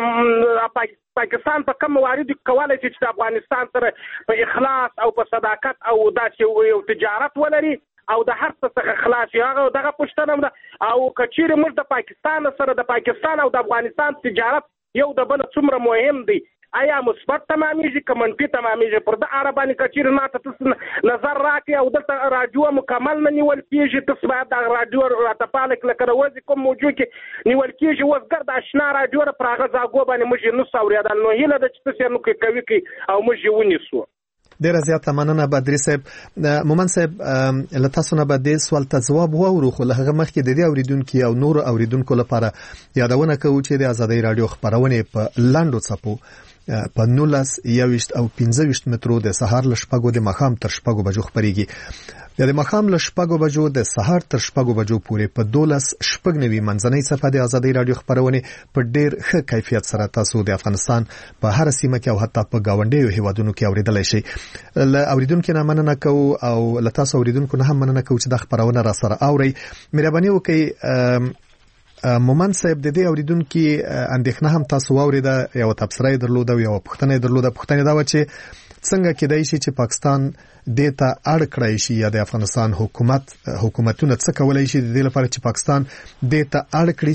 پاکستان په کم موارد کولای شي چې د افغانستان سره په اخلاص او په صداقت او داسې یو تجارت ولري او د هر څه څخه خلاص شي. هغه دغه پښتنه ده او کچیر موږ د پاکستان سره د پاکستان او د افغانستان تجارت یو د بل څومره مهم دی. آیا مثبت تمامېږي که منفي تمامېږي؟ پر د عربانې کچیر نه ته نظر راکړي او دلته راډیو مکمل نه نیول کېږي. تاسو باید د راډیو راته پالک لکه د وځي کوم موضوع کې نیول کېږي. اوس ګرد اشنا راډیو را پر هغه ځاګو باندې موږ یې نسو اورېدل. نو هیله ده چې تاسو یې نو کوي کوي او موږ یې ونیسو. ډیره زیاته مننه بدري صاحب. مومن صاحب له تاسو نه به د سوال ته ځواب واورو خو له هغه مخکې د دې اوریدونکو او نور اوریدونکو لپاره یادونه کوو چې د ازادۍ رادیو خبرونه په لاندو څپو په نولس یوشت او پنځه ویشت مترو د سهار ل شپږو د مخام تر شپږو بجو خبريږي. د مخام ل شپږو بجو د سهار تر شپږو بجو پورې په دولس شپږ نوي منځنۍ صفحه د ازادۍ رادیو خبرونه په ډیر ښه کیفیت سره تاسو د افغانستان په هر سیمه کې او حتی په گاونډیو هیوادونو کې اوریدلای شي. ل اوریدونکو نه مننه کوو او ل تاسو اوریدونکو نه هم مننه کوو چې د خبرونه را سره اوري. مهرباني وکړئ مومن صاحب د دې اوریدونکو اندېښنه هم تاسو واوریده یو تبصره درلوده او یو پوښتنه درلوده. پوښتنه دا و چې څنګه کېدای شي چې پاکستان دیتا اړ کړی شي یا د افغانستان حکومت حکومتونه څه کولای شي د دې لپاره چې پاکستان دیتا اړ کړی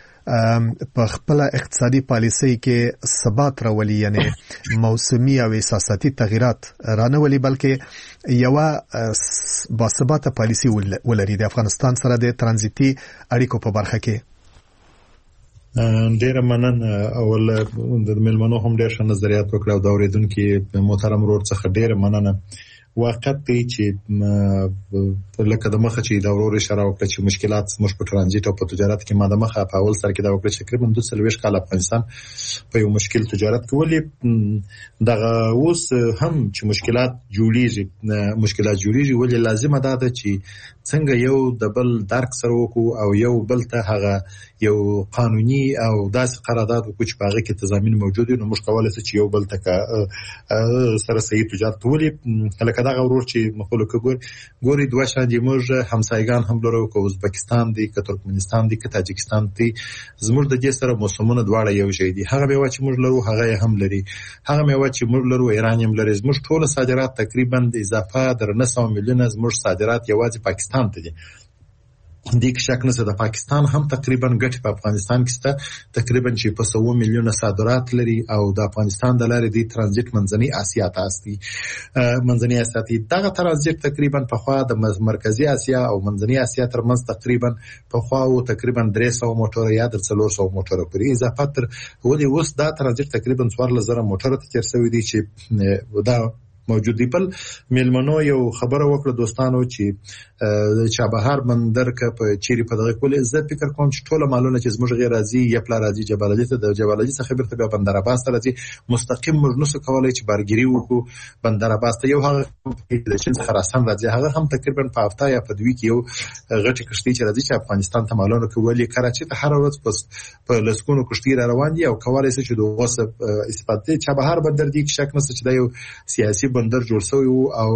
چې په خپل اقتصادي پالیسي کې ثبات راولي یعنی موسمي او سیاسي تغیرات رانولي بلکې یو باثباته پالیسي ولري د افغانستان سره د ترانزیتي اړیکو په برخه کې. ډیره مننه. اول د ملمنو هم ډیر ښه نظریات وکړو او د اوریدونکو محترم ورور څخه ډیره مننه. واقعیت دی چې لکه د مخه چې د ورور اشاره وکړه چې مشکلات موږ په ترانزیت او په تجارت کې ما د مخه په اول سر کې دا وکړه چې تقریبا دوه سلويش کال افغانستان په یو مشکل تجارت کې ولې دغه اوس هم چې مشکلات جوړیږي مشکلات جوړیږي ولې لازمه ده چې څنګه یو د بل درک سره وکړو او یو بل ته هغه یو قانوني او داسې قرارداد وکړو چې په هغه کې تضامین موجود وي. نو موږ کولای شو چې یو بل ته سره صحیح تجارت ولې لکه دا ورور چې مخلوق ګور ګوري دوه شان دي. موږ همسایگان هم لرو که ازبکستان دي که ترکمنستان دي که تاجکستان دي. زموږ د دې سره موسمونه دواړه یو شی دي. هغه به چې موږ لرو هغه هم لري. هغه مې چې موږ لرو ایران هم لري. زموږ ټول صادرات تقریبا د اضافه در نه سو میلیونه زموږ صادرات یوازې پاکستان ته دي. دې کې شک نشته د پاکستان هم تقریبا ګټه په افغانستان کې سته تقریبا چې په سو میلیونه صادرات لري او د افغانستان د لارې د ترانزیت منځنۍ اسیا ته استي منځنۍ اسیا ته دغه ترانزیت تقریبا په خوا د مرکزی اسیا او منځنۍ اسیا ترمنځ تقریبا په خوا او تقریبا درې سوه موټر یا د څلور سوه موټر پورې اضافه تر ولې اوس دا ترانزیت تقریبا څوارلس زره موټر ته تیر شوی دی چې دا موجود دی. بل ملمنو یو خبره وکړه دوستانو چې چابهار بندر ک په چيري په دغه کولې زه فکر کوم چې ټول مالونه چې زموږ غیر راځي یا پلا راځي جبالجي ته د جبالجي څخه بیرته بیا بندر عباس ته راځي مستقیم موږ نو څه کولای چې بارګيري وکړو بندر عباس ته. یو هغه د چین څخه راستان راځي هغه هم تقریبا په هفته یا په دوی کې یو غټي کشتي چې راځي چې افغانستان ته مالونه کوي. کراچي ته هر ورځ پس په لسکونو کشتي را روان دي او کولای شي چې د وسه استفاده چابهار بندر دی کې شک نشته چې دا یو سیاسي بندر جوړ شوی او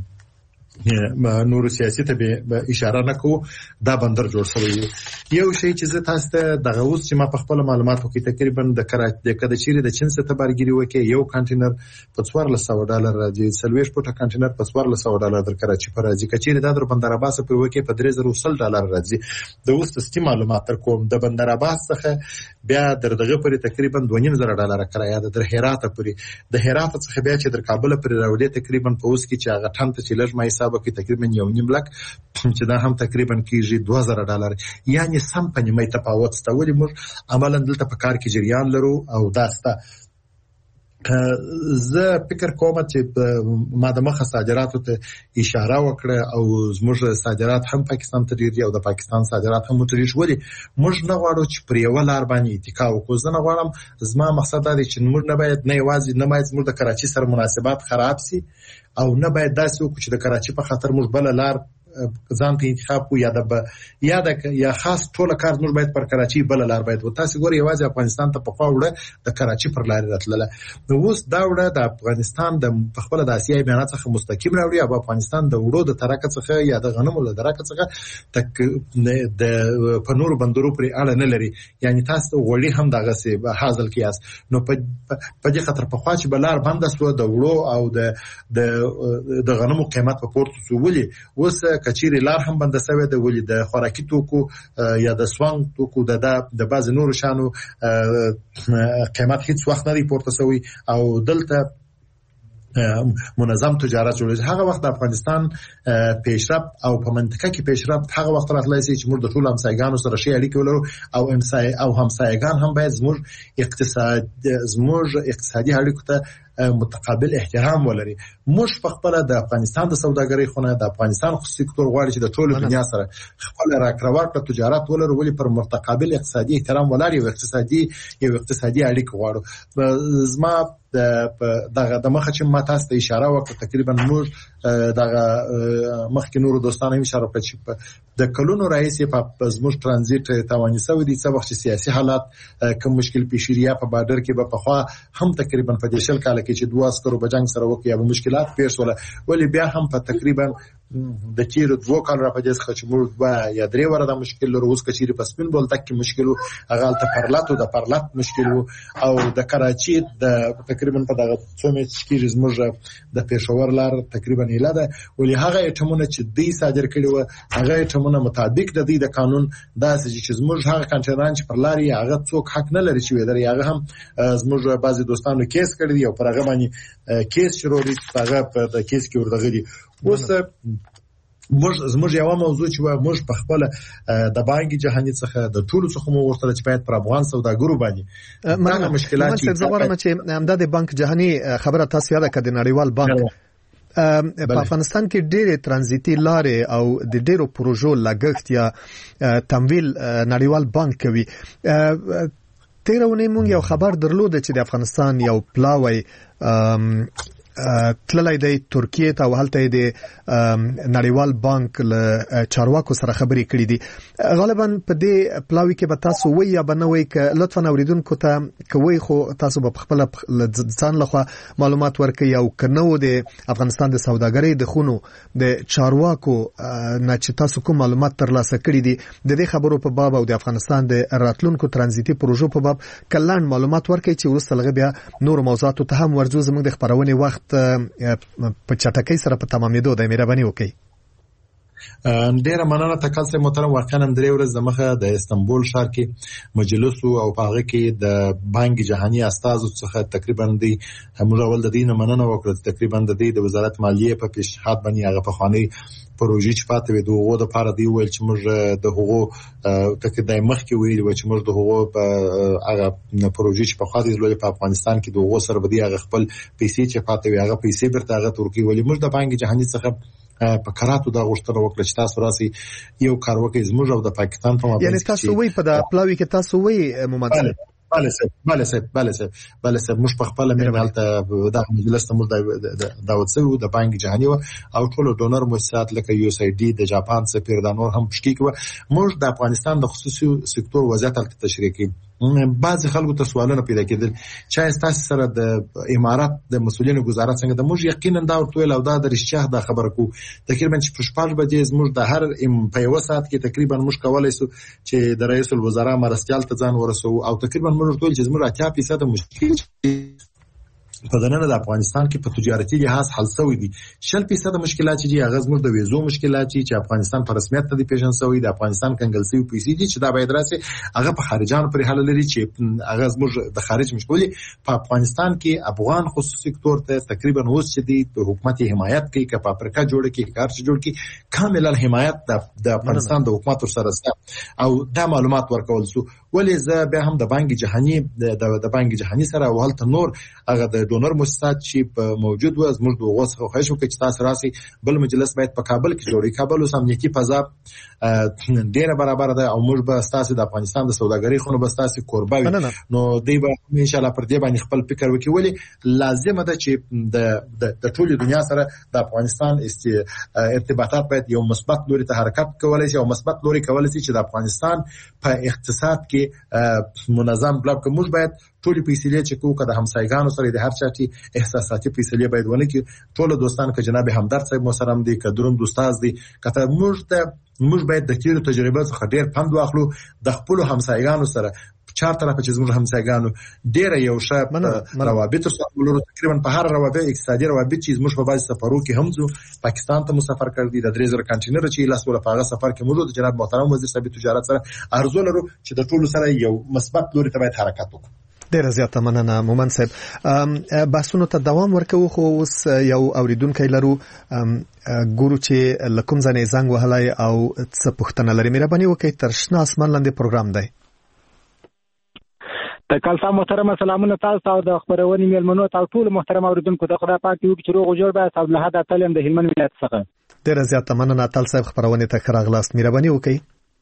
نور سیاسي ته به اشاره نکو دا بندر جوړ شوی. یو شی چې زه تاسو ته دغه اوس چې ما په خپل معلوماتو کې تقریبا د کراچي د کده چیرې د چین څخه بارګيري وکي یو کانټینر په څوارلس سوه ډالر راځي. سلويش پټه کانټینر په څوارلس سوه ډالر در کراچي پر راځي. کچېره د بندر عباس په وکي په درې زره وسل ډالر راځي. د اوس ستې معلومات تر کوم د بندر عباس څخه بیا در دغه پر تقریبا دوه نیم زره ډالر کرایه ده. در هرات پورې د هرات څخه بیا چې در کابل پر راوړي تقریبا په اوس کې چې هغه ټن ته چې لږ ما حساب کې تقریبا یو نیم لک چې دا هم تقریبا کېږي دوه زره ډالر یعنی سم په نیمه تفاوت ستوري. موږ عملاً دلته په کار کې جریان لرو او دا ستا زه فکر کوم چې ما د مخه صادراتو ته اشاره وکړه او زموږ صادرات هم پاکستان ته ډیر دي او د پاکستان صادرات هم ډیر شولي. موږ نه غواړو چې پر یو لار باندې اتکا وکړو. زه نه غواړم، زما مقصد دا دی چې موږ نه باید نه یوازې نه باید زموږ د کراچي سره مناسبات خراب سي او نه باید داسې وکړو چې د کراچي په خاطر موږ بل لار ځان ته انتخاب کو یا د یا د یا خاص ټوله کار موږ باید پر کراچي بل لار باید و. تاسو ګورئ یوازې افغانستان ته په خوا وړه د کراچي پر لار راتلله. نو اوس دا وړه د افغانستان د خپل د اسیا بیانات څخه مستقیم راوړي او افغانستان د وړو د ترکه څخه یا د غنمو له درکه څخه تک د پنور بندرو پر اړه نه لري. یعنی تاسو وړي هم دغه سي حاصل کیاس. نو په دې خاطر په خوا چې بلار بند سو د وړو او د د غنمو قیمت په پورته سو ولي اوس کچيري لار هم بند سوی د ولې د خوراکي توکو یا د سوان توکو د د باز نور شانو قیمت هیڅ وخت نه دی پورته سوی او دلته منظم تجارت جوړیږي. هغه وخت د افغانستان پیشرفت او په منطقه کې پیشرفت هغه وخت راتلای شي چې موږ د ټولو همسایګانو سره شي اړیکې ولرو او همسای او همسایګان هم باید زموږ اقتصاد زموږ اقتصادي اړیکو ته متقابل احترام ولري. موږ په خپل د افغانستان د سوداګرۍ خونه د افغانستان خصوصي سکتور غواړي چې د ټولو دنیا سره خپل راکړه تجارت ولري ولې پر متقابل اقتصادي احترام ولري او اقتصادي یو اقتصادي اړیکه غواړو. زما دغه د مخه چې ما تاسو ته اشاره وکړه تقریبا موږ دغه مخکې نور دوستانو اشاره وکړه چې د کلونو رئیس په زموږ ترانزیت تواني سوي دي څه وخت سیاسي حالات کوم مشکل پیشیریا په بارډر کې به په خوا هم تقریبا په دې شل کال کې چې دوه عسکرو په جنگ سره وکړي او مشکلات پیښ ولا ولې بیا هم په تقریبا د تیر دوه کال را پدې څخه چې موږ با یا درې وره د مشکل لرو اوس کچيري په سپین بول تک کې مشکل او غلطه پرلاتو د پرلات مشکل او د کراچي د تقریبا په دغه څومره چې زموږ د پېښور لار تقریبا اله ده ولې هغه اټمونه چې دوی صادر کړي و هغه اټمونه مطابق د دې د قانون داسې چې زموږ هغه کنټران چې پر لاري هغه څوک حق نه لري چې ودرې هغه هم زموږ بعضي دوستانو کیس کړی او پر هغه باندې کیس شروع دي هغه په د کیس کې ورغلي دي. اوس موږ زموږ یو موضوع چې موږ په خپل د بانک جهاني څخه د ټولو څخه مو ورته چې باید پر افغان سوداګرو باندې دا مشکلات چې زغورم چې همدا د بانک جهاني خبره تاسو یاد کړئ د نړیوال بانک په افغانستان کې ډېر ترانزیتي لارې او د ډېرو پروژو لګښت یا تمویل نړیوال بانک کوي. تیرونه مونږ یو خبر درلود چې د افغانستان یو پلاوی تللی دی ترکیه ته او هلته د نړیوال بانک له چارواکو سره خبرې کړې دي. غالبا په دې پلاوی کې به تاسو وی یا بنوي ک لطفا اوریدونکو ته کوي خو تاسو به خپل ځان لخوا معلومات ورکړئ او کنو د افغانستان د سوداګرۍ د خونو د چارواکو نه چې تاسو کوم معلومات ترلاسه کړی دي د دې خبرو په باب او د افغانستان د راتلونکو ترانزیتي پروژو په باب کلان معلومات ورکړئ چې ورسته لغه بیا نور موضوعات ته هم ورځو زموږ د خبرونې وخت په چټکۍ سره په تمامېدو د مهرباني وکړئ. ډیره مننه تکل سه محترم. واقعا درې ورځې مخه د استنبول ښار کې مجلس او په هغه کې د بانک جهاني استازو څخه تقریبا دی موږ ول د دین مننه وکړه تقریبا د دې د وزارت مالیه په پیشنهاد باندې هغه په خواني پروژې چې پاتې وي دوه د پاره دی ویل چې موږ د هغو تقریبا مخ کې ویل چې موږ د هغو په هغه پروژې چې په خاطر لولې په افغانستان کې د هغو سره بدی هغه خپل پیسې چې پاتې وي هغه پیسې برته هغه ترکی ولې موږ د بانک جهاني څخه په کراتو دا غوښتنه وکړه چې تاسو راسي یو کار وکړئ زموږ او د پاکستان په مابین یعنی تاسو وی په د پلاوی کې تاسو وی ممثل بله سه بله سه بله سه بله سه موږ په خپل مېرمنه د مجلس ته موږ دعوت شوو د بانک جهاني او ټول ډونر مؤسسات لکه یو اس ای ډي د جاپان سفیر د نور هم پښکی کوي موږ د افغانستان د خصوصي سکتور وضعیت ته تشریح کوي. بعض خلکو ته سوالونه پیدا کېدل چې تاسو سره د امارات د مسولینو گزارش څنګه د موږ یقینا دا ورته او دا د رښتیا د خبره کو تقریبا چې په شپږ بجې موږ د هر په یو ساعت کې تقریبا موږ کولای شو چې د رئیس الوزرا مرستيال ته ځان ورسو او تقریبا موږ ټول چې موږ اتیا فیصد مشکل په دننه د افغانستان کې په تجارتي لحاظ حل شوی دي. شل فیصد مشکلات چې هغه زموږ د ویزو مشکلات چې افغانستان په رسمیت ته پیژن شوی د افغانستان کنګل شوی پیسې دي چې دا باید راسي هغه په خارجانو پر حل لري چې هغه زموږ د خارج مشکل په افغانستان کې افغان خصوصي سکتور ته تقریبا اوس چې د حکومت حمایت کوي که په افریقا جوړ کې کار چې جوړ کې کامل حمایت د افغانستان د حکومت سره او دا معلومات ورکول شو. ولې زه به هم د بانک جهاني د د بانک جهاني سره ولته نور هغه د ډونر مؤسسات چې موجود و زموږ د وغوښه خو شو چې تاسو راسي بل مجلس باید په کابل کې جوړي. کابل اوس امنیتي فضا ډیره برابر ده او موږ به تاسو د افغانستان د سوداګرۍ خونو به تاسو قرباوي نو دی به ان شاء الله پر دې باندې خپل فکر وکړي. ولې لازم ده چې د د ټولې دنیا سره د افغانستان ارتباطات باید یو مثبت لوري ته حرکت کولای شي او مثبت لوري کولای شي چې د افغانستان په اقتصاد کې منظم بلاک موږ باید ټولې فیصلې چې کوو کده همسایګانو سره د هر چاټي احساساتي فیصلې باید ونه کې ټول دوستان که جناب همدرد صاحب محترم دي که درون استاد دي کته موږ ته موږ باید د تیرو تجربه څخه ډیر پند واخلو د خپل همسایګانو سره چار طرفه چې زموږ همسایګانو ډیر یو ښه روابط سره ولرو. تقریبا په هر روابط اقتصادي روابط چې زموږ په بازي سفرو کې هم ځو پاکستان ته مسافر کړ دي د درې زره کنټینر چې لاس ولا په هغه سفر کې موږ د جناب محترم وزیر صاحب تجارت سره ارزو لرو چې د ټولو سره یو مثبت لوري ته باید حرکت وکړو. ډیره زیاته مننه مومن صاحب. بحثونو ته دوام ورکوو خو اوس یو اوریدونکو لرو ګورو چې لکم ځنې زنګ وهلای او څه پوښتنه لري. مهرباني وکړئ تر شنه اسمان لاندې پروګرام دی. تکل صاحب محترم سلامونه تاسو او د خبرونې میلمنو تاسو ټول محترم اوریدونکو ته خدای پاک یو چې روغ جوړ به تاسو له هدا تعلیم د هلمند ولایت څخه. ډیره زیاته مننه تل صاحب خبرونه ته خراغلاست. مهرباني وکړئ.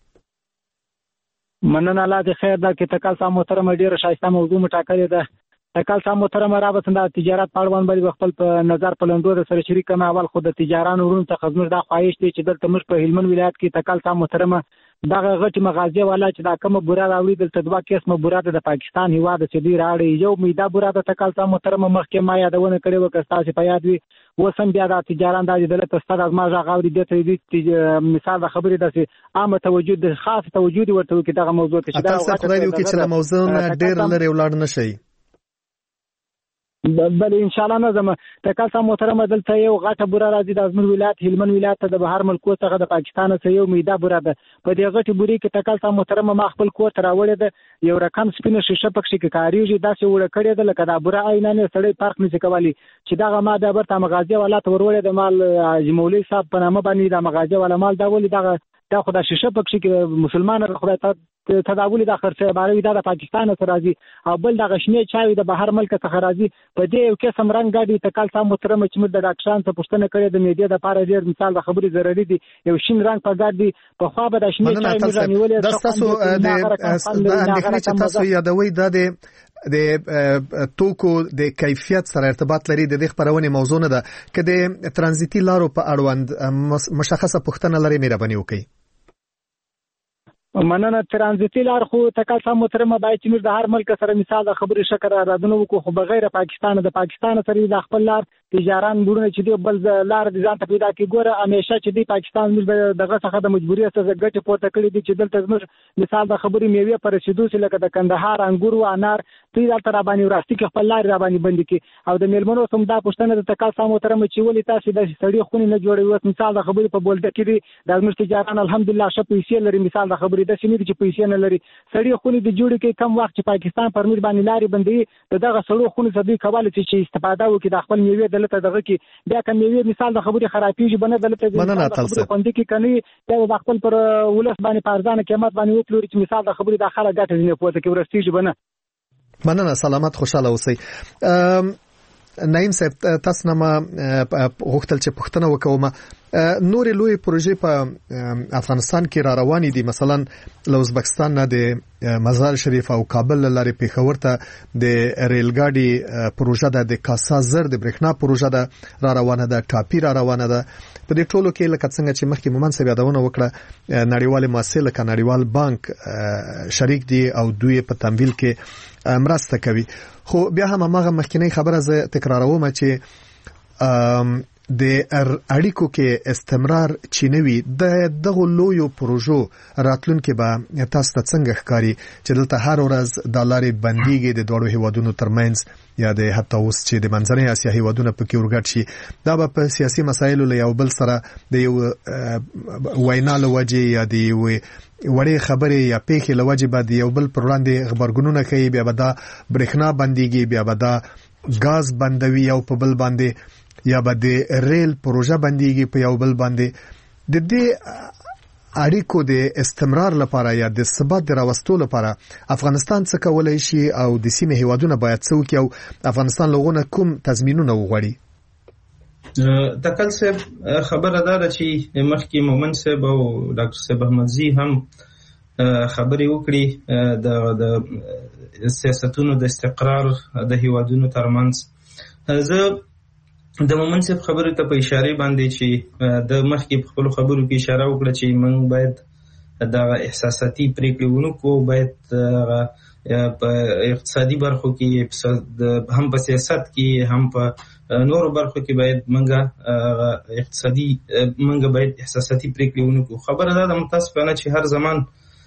مننه الله دې خیر دا کې تکل صاحب محترم ډیره شایسته موضوع مټاکلې ده. تکل صاحب محترم رابط د تجارت پاړوان باندې خپل په نظر پلندو د سره شریک کما اول خود د تجارانو ورون ته خدمت دا خواهش دي چې دلته موږ په هلمند ولایت کې تکل صاحب محترم دا غټ مغازه والا چې دا کوم بورا راوړي دلته دوا قسمه بورا د پاکستان هیواد چې دی راړي یو میدا بورا د تکل صاحب محترم مخکې ما یادونه کړې وکړه تاسو په یاد وي وسم بیا د تجاران د دلته ستاسو از ما غاوري د تدې مثال د خبرې داسې عامه توجه د خاص توجه ورته کې دغه موضوع ته چې دا تاسو خدای دې وکړي چې موضوع ډېر لري ولاړ نشي بل ان شاء الله نظم تکل صاحب محترم دلته یو غټه بوره راځي د ازمن ولایت هلمند ولایت ته د بهر ملکو څخه د پاکستان څخه یو میدا بوره ده. په دې غټه بوري کې تکل صاحب محترم ما خپل کور ته راوړې ده یو رقم سپینه شیشه پکې کې کاریږي داسې وړه کړې ده لکه دا بوره عینانه سړی فرق نشي کولی چې دا ما د برته مغازه والا ته ورولې د مال جمولي صاحب په نامه باندې د مغازه والا مال دا ولې دا دا خدای شیشه پکې کې مسلمان خدای ته تداول د خرڅه باري د پاکستان سره راځي او بل د غشنې چاوي د بهر ملک څخه راځي په دې یو قسم رنگ غاډي تکل صاحب محترم چې موږ د ډاکټران څخه پوښتنه کړې د میډیا د لپاره ډیر مثال د خبرې ضروري دي یو شین رنگ په غاډي په خوا به د شنې چاوي موږ نیولې د تاسو د اندېښنې چې تاسو یادوي د د توکو د کیفیت سره ارتباط لري د دې خبرونه موضوع نه ده چې د ترانزیتي لارو په اړوند مشخصه پوښتنه لري. مهرباني وکړئ. مننه ترانزیتي لار خو تکل صاحب محترم باید چې موږ د هر ملک سره مثال د خبرې شکر راځنو وکړو خو بغیر پاکستان د پاکستان سره د خپل لار تجاران ګورنه چې دی بل لار د ځان ته پیدا کی ګوره همیشه چې دی پاکستان موږ دغه څخه د مجبوریت څخه ګټه پورته کړې دي چې دلته موږ مثال د خبرې میوه پر رسیدو چې لکه د کندهار انګور او انار تی دلته را باندې وراستی کې خپل لار را باندې بند کی او د میلمنو سم دا پښتنه د تکل صاحب محترم چې ولې تاسو د سړی خونی نه جوړوي مثال د خبرې په بولده کې دي د موږ تجاران الحمدلله شپ پیسې لري مثال د خبرې د سیمې چې پیسې نه لري سړی خونی د جوړ کې کم وخت چې پاکستان پرمیر باندې لاري بندي دغه سړو خونی زدي کواله چې استفاده وکړي د خپل میوه دلته دغه کې بیا کوم میوه مثال د خبرې خرابېږي بنه دلته د خوندې کې کني د خپل پر ولس باندې پارځانه قیمت باندې وکړي چې مثال د خبرې د خاله ګټه نه پوهه کې ورستېږي بنه. مننه سلامت خوشاله اوسئ. نعیم صاحب تاسو نه ما غوښتل چې پوښتنه وکوم نورې لوی پروژې په افغانستان کې را روانې دي مثلا له ازبکستان نه د مزار شریف او کابل لارې پیښور ته د ریل ګاډي پروژه ده د کاسا زر د برېښنا پروژه ده را روانه ده ټاپی را روانه ده په دې ټولو کې لکه څنګه چې مخکې مومن صاحب یادونه وکړه نړیوال مؤسسه لکه نړیوال بانک شریک دي او دوی په تمویل کې مرسته کوي خو بیا هم هغه مخکینی خبره زه تکراروم چې د اړیکو کې استمرار چینوي د دغه لویو پروژو راتلونکي به تاسو ته څنګه ښکاري چې دلته هر ورځ د لارې بنديږي د دوړو هیوادونو ترمنځ یا د حتی اوس چې د منځنۍ اسیا هیوادونو په کې ورګټ شي دا به په سیاسي مسایلو له یو بل سره د یو وینا له وجې یا د یو وړې خبرې یا پیښې له وجې به د یو بل پر وړاندې خبرګونونه کوي بیا به دا برېښنا بنديږي بیا به دا غاز بندوي او په بل باندې یا به د ریل پروژه بنديږي په یو بل باندې د دې اړیکو د استمرار لپاره یا د ثبات د راوستلو لپاره افغانستان څه کولای شي او د سیمې هیوادونه باید څه وکړي او افغانستان لغونه کوم تضمینونه وغواړي؟ تکل صاحب خبره ده چې مخکې مومن صاحب او ډاکټر صاحب احمدزي هم خبرې وکړي د د سیاستونو د استقرار د هیوادونو ترمنځ. زه د مومن صاحب خبرې ته په اشاره باندې چې د مخکې په خپل خبرو کې اشاره وکړه چې موږ باید د احساساتي پریکړې ونه کوو، باید په اقتصادي برخو کې هم په سیاست کې هم په نورو برخو کې باید منګه اقتصادي منګه باید احساساتي پریکړې ونه کوو. خبره ده د متاسفانه چې هر زمان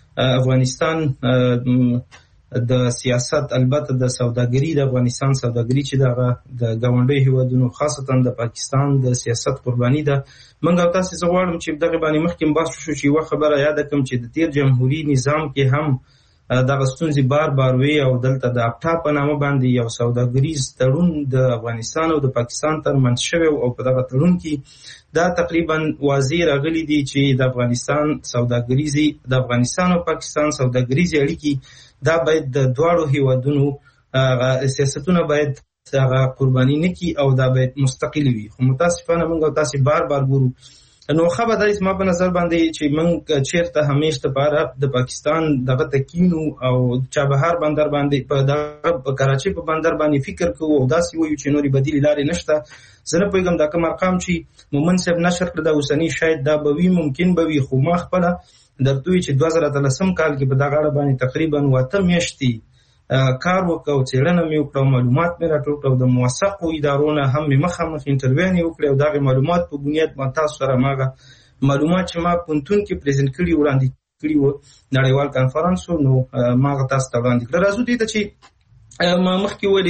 افغانستان د سیاست البته د سوداګري د افغانستان سوداګري چې دغه د گاونډي هیوادونو خاصتا د پاکستان د سیاست قرباني ده. منګه تاسو زه غواړم چې دغه باندې مخکې بحث شو چې یو خبره یاد کړم چې د تیر جمهوریت نظام کې هم دغه ستونزې بار بار وي او دلته د اپټا په نامه باندې یو سوداګریز تړون د افغانستان او د پاکستان ترمنځ شوی او په دغه تړون کې دا تقریبا واضح راغلي دي چې د افغانستان سوداګریزي د افغانستان او پاکستان سوداګریزي اړیکې دا باید د دواړو هیوادونو سیاستونه باید هغه قرباني نه کړي او دا باید مستقل وي. خو متاسفانه موږ تاسو بار بار ګورو. نو خبره ده اسما په نظر باندې چې موږ چیرته همیشه لپاره د پاکستان دغه تکینو او چابهار بندر باندې په د کراچي په بندر باندې فکر کوو او داسې وایو چې نوري بدیل لارې نشته. زه نه پوهیږم دا کوم ارقام چې مومن صاحب نشر کړ د اوسنی شاید دا به وي، ممکن به وي، خو ما خپل درته چې دوه زره اتلسم کال کې په دغه اړه باندې تقریبا واته میاشتې کار وکاو، څېړنه مې وکړه، معلومات مې راټول کړل، د موثقو ادارو نه هم مې مخامخ انټرویو نه وکړه او دغه معلومات په بنیاد باندې تاسو سره ماغه معلومات چې ما پونتون کې پریزنټ کړي وړاندې کړي وو نړیوال کانفرنس نو ماغه تاسو ته وړاندې کړل. راځو دې ته چې ما مخکې ویلي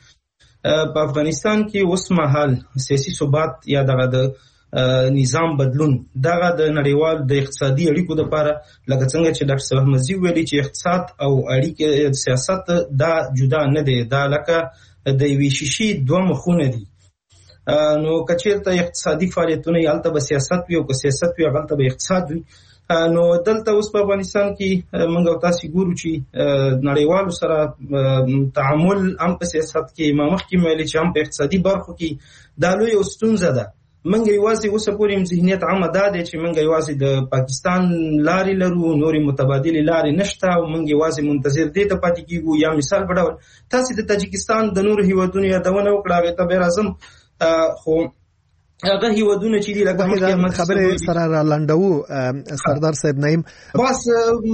چې په افغانستان کې اوس مهال سیاسي ثبات یا دغه د نظام بدلون دغه د نړیوال د اقتصادي اړیکو لپاره لکه څنګه چې ډاکټر صاحب احمدزي ویلي چې اقتصاد او اړیکې سیاست دا جدا نه دي، دا لکه د یوې شیشې دوه مخونه دي. نو کچیرته اقتصادي فعالیتونه یالته به سیاست وي او که سیاست وي هغه به اقتصاد وي. نو دلته اوس په افغانستان کې موږ تاسو ګورو چې نړیوالو سره تعامل هم په سیاست کې ما مخکې ویلي چې هم په اقتصادي برخو کې دا لوی ستونزه ده. منګ یوازې اوس پورې ذهنیت عامه ده چې منګ یوازې د پاکستان لارې لرو، نوري متبادل لارې نشته او منګ یوازې منتظر دي ته پاتې کیږو. یا مثال بډول تاسو د تاجکستان د نور هیوادونو یادونه وکړه، هغه ته به راځم، خو هغه هیوادونه چې دی لکه مخکې خبره سره را لنډو سردار صاحب نعیم بس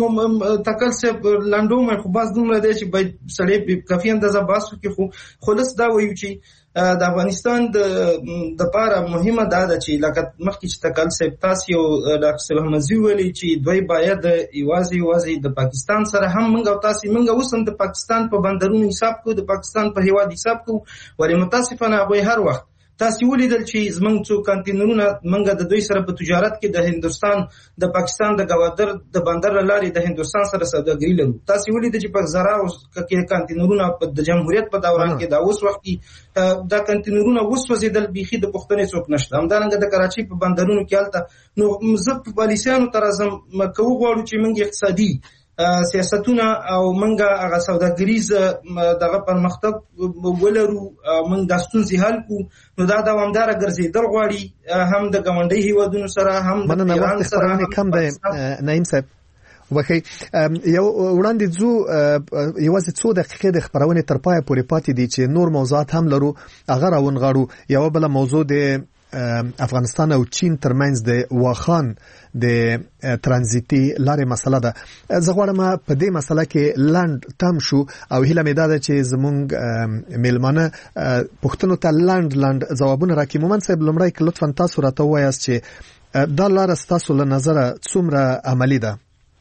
تکل صاحب لنډو مې خو بس دومره دی چې باید سړی کافي اندازه باسو کې خو خلاص دا وایو چې د افغانستان د د لپاره مهمه دا ده چې لکه مخکې چې تکل صاحب تاسو او ډاکټر صاحب احمدزي ویلي چې دوی باید یوازې یوازې د پاکستان سره هم موږ او تاسو موږ اوس هم د پاکستان په بندرونو حساب کوو، د پاکستان په هیواد حساب کوو، ولې متاسفانه هغوی هر وخت تاسو ولیدل چې زمونږ څو کانټینرونه موږ د دوی سره په تجارت کې د هندستان د پاکستان د گوادر د بندر لارې د هندستان سره سوداګري لرو. تاسو ولیدل چې په زرا او کې کانټینرونه د جمهوریت په دوران کې دا اوس وخت کې دا کانټینرونه وسوځیدل بيخي د پښتنې څوک نشته. همدارنګه د کراچي په بندرونو کې الته نو زه په پالیسیانو تر ازم کوو غواړو چې موږ اقتصادي سیاستونه او منګه هغه سوداګریز دغه پرمختګ ولرو، موږ د ستونزې حل کو. نو دا دوامدار ګرځیدل غواړي هم د ګاونډي هیوادونو سره هم د ایران سره. کم دی نعیم صاحب وکي یو وړاندې ځو یوازې څو دقیقې د خبرونه تر پای پورې پاتې دي چې نور موضوعات هم لرو هغه راونغاړو. یو بل موضوع د افغانستان او چین ترمنځ د واخان د ترانزیتي لارې مسله ده. زه غواړم په دې مسله کې لاند تم شو او هیله مې ده چې زمونږ میلمانه پښتنو ته لاند لاند ځوابونه راکړي. مومن صاحب لمړی لطفا تاسو راته وایاست چې دا لار تاسو له نظره څومره عملی ده؟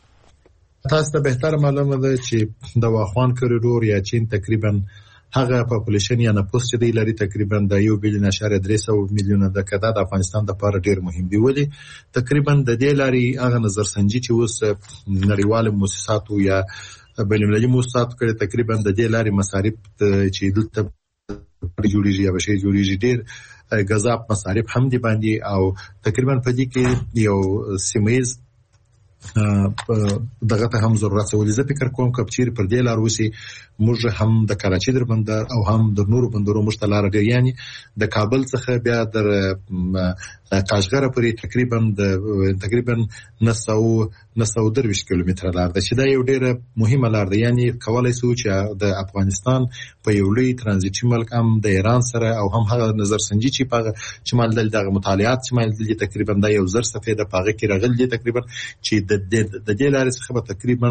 تاسو ته بهتر معلومه ده چې د واخان کوریډور یا چین تقریبا هغه پاپولیشن یا نفوس چې دی لري تقریبا د یو بلین اشاریه درې سوه میلیونه د کده د افغانستان لپاره ډیر مهم دی. ولی تقریبا د دې لاري هغه نظر سنجي چې اوس نړیوال مؤسساتو یا بین المللي مؤسساتو کړي تقریبا د دې لاري مصارف چې دلته جوړیږي یا بشي جوړیږي ډیر غذاب مصارف هم دي باندې او تقریبا په دې کې یو سیمایز دغه ته هم ضرورت ولې زه فکر کوم کپچیر پر دې لار وسی موږ هم د کراچي در بندر او هم د نورو بندرونو مشتلار ډیر یعنی د کابل څخه بیا در کاشغر پورې تقریبا د تقریبا نهه درویشت کیلومتره لار ده چې دا یو ډیره مهمه لار ده یعنی کولای شو چې د افغانستان په یو لوی ترانزیټي ملک هم د ایران سره او هم هغه نظر سنجي چې په شمال دغه مطالعات شمال دي تقریبا دا یو زر صفحه د پاغه کې راغلي تقریبا چې د د دې لارې څخه به تقریبا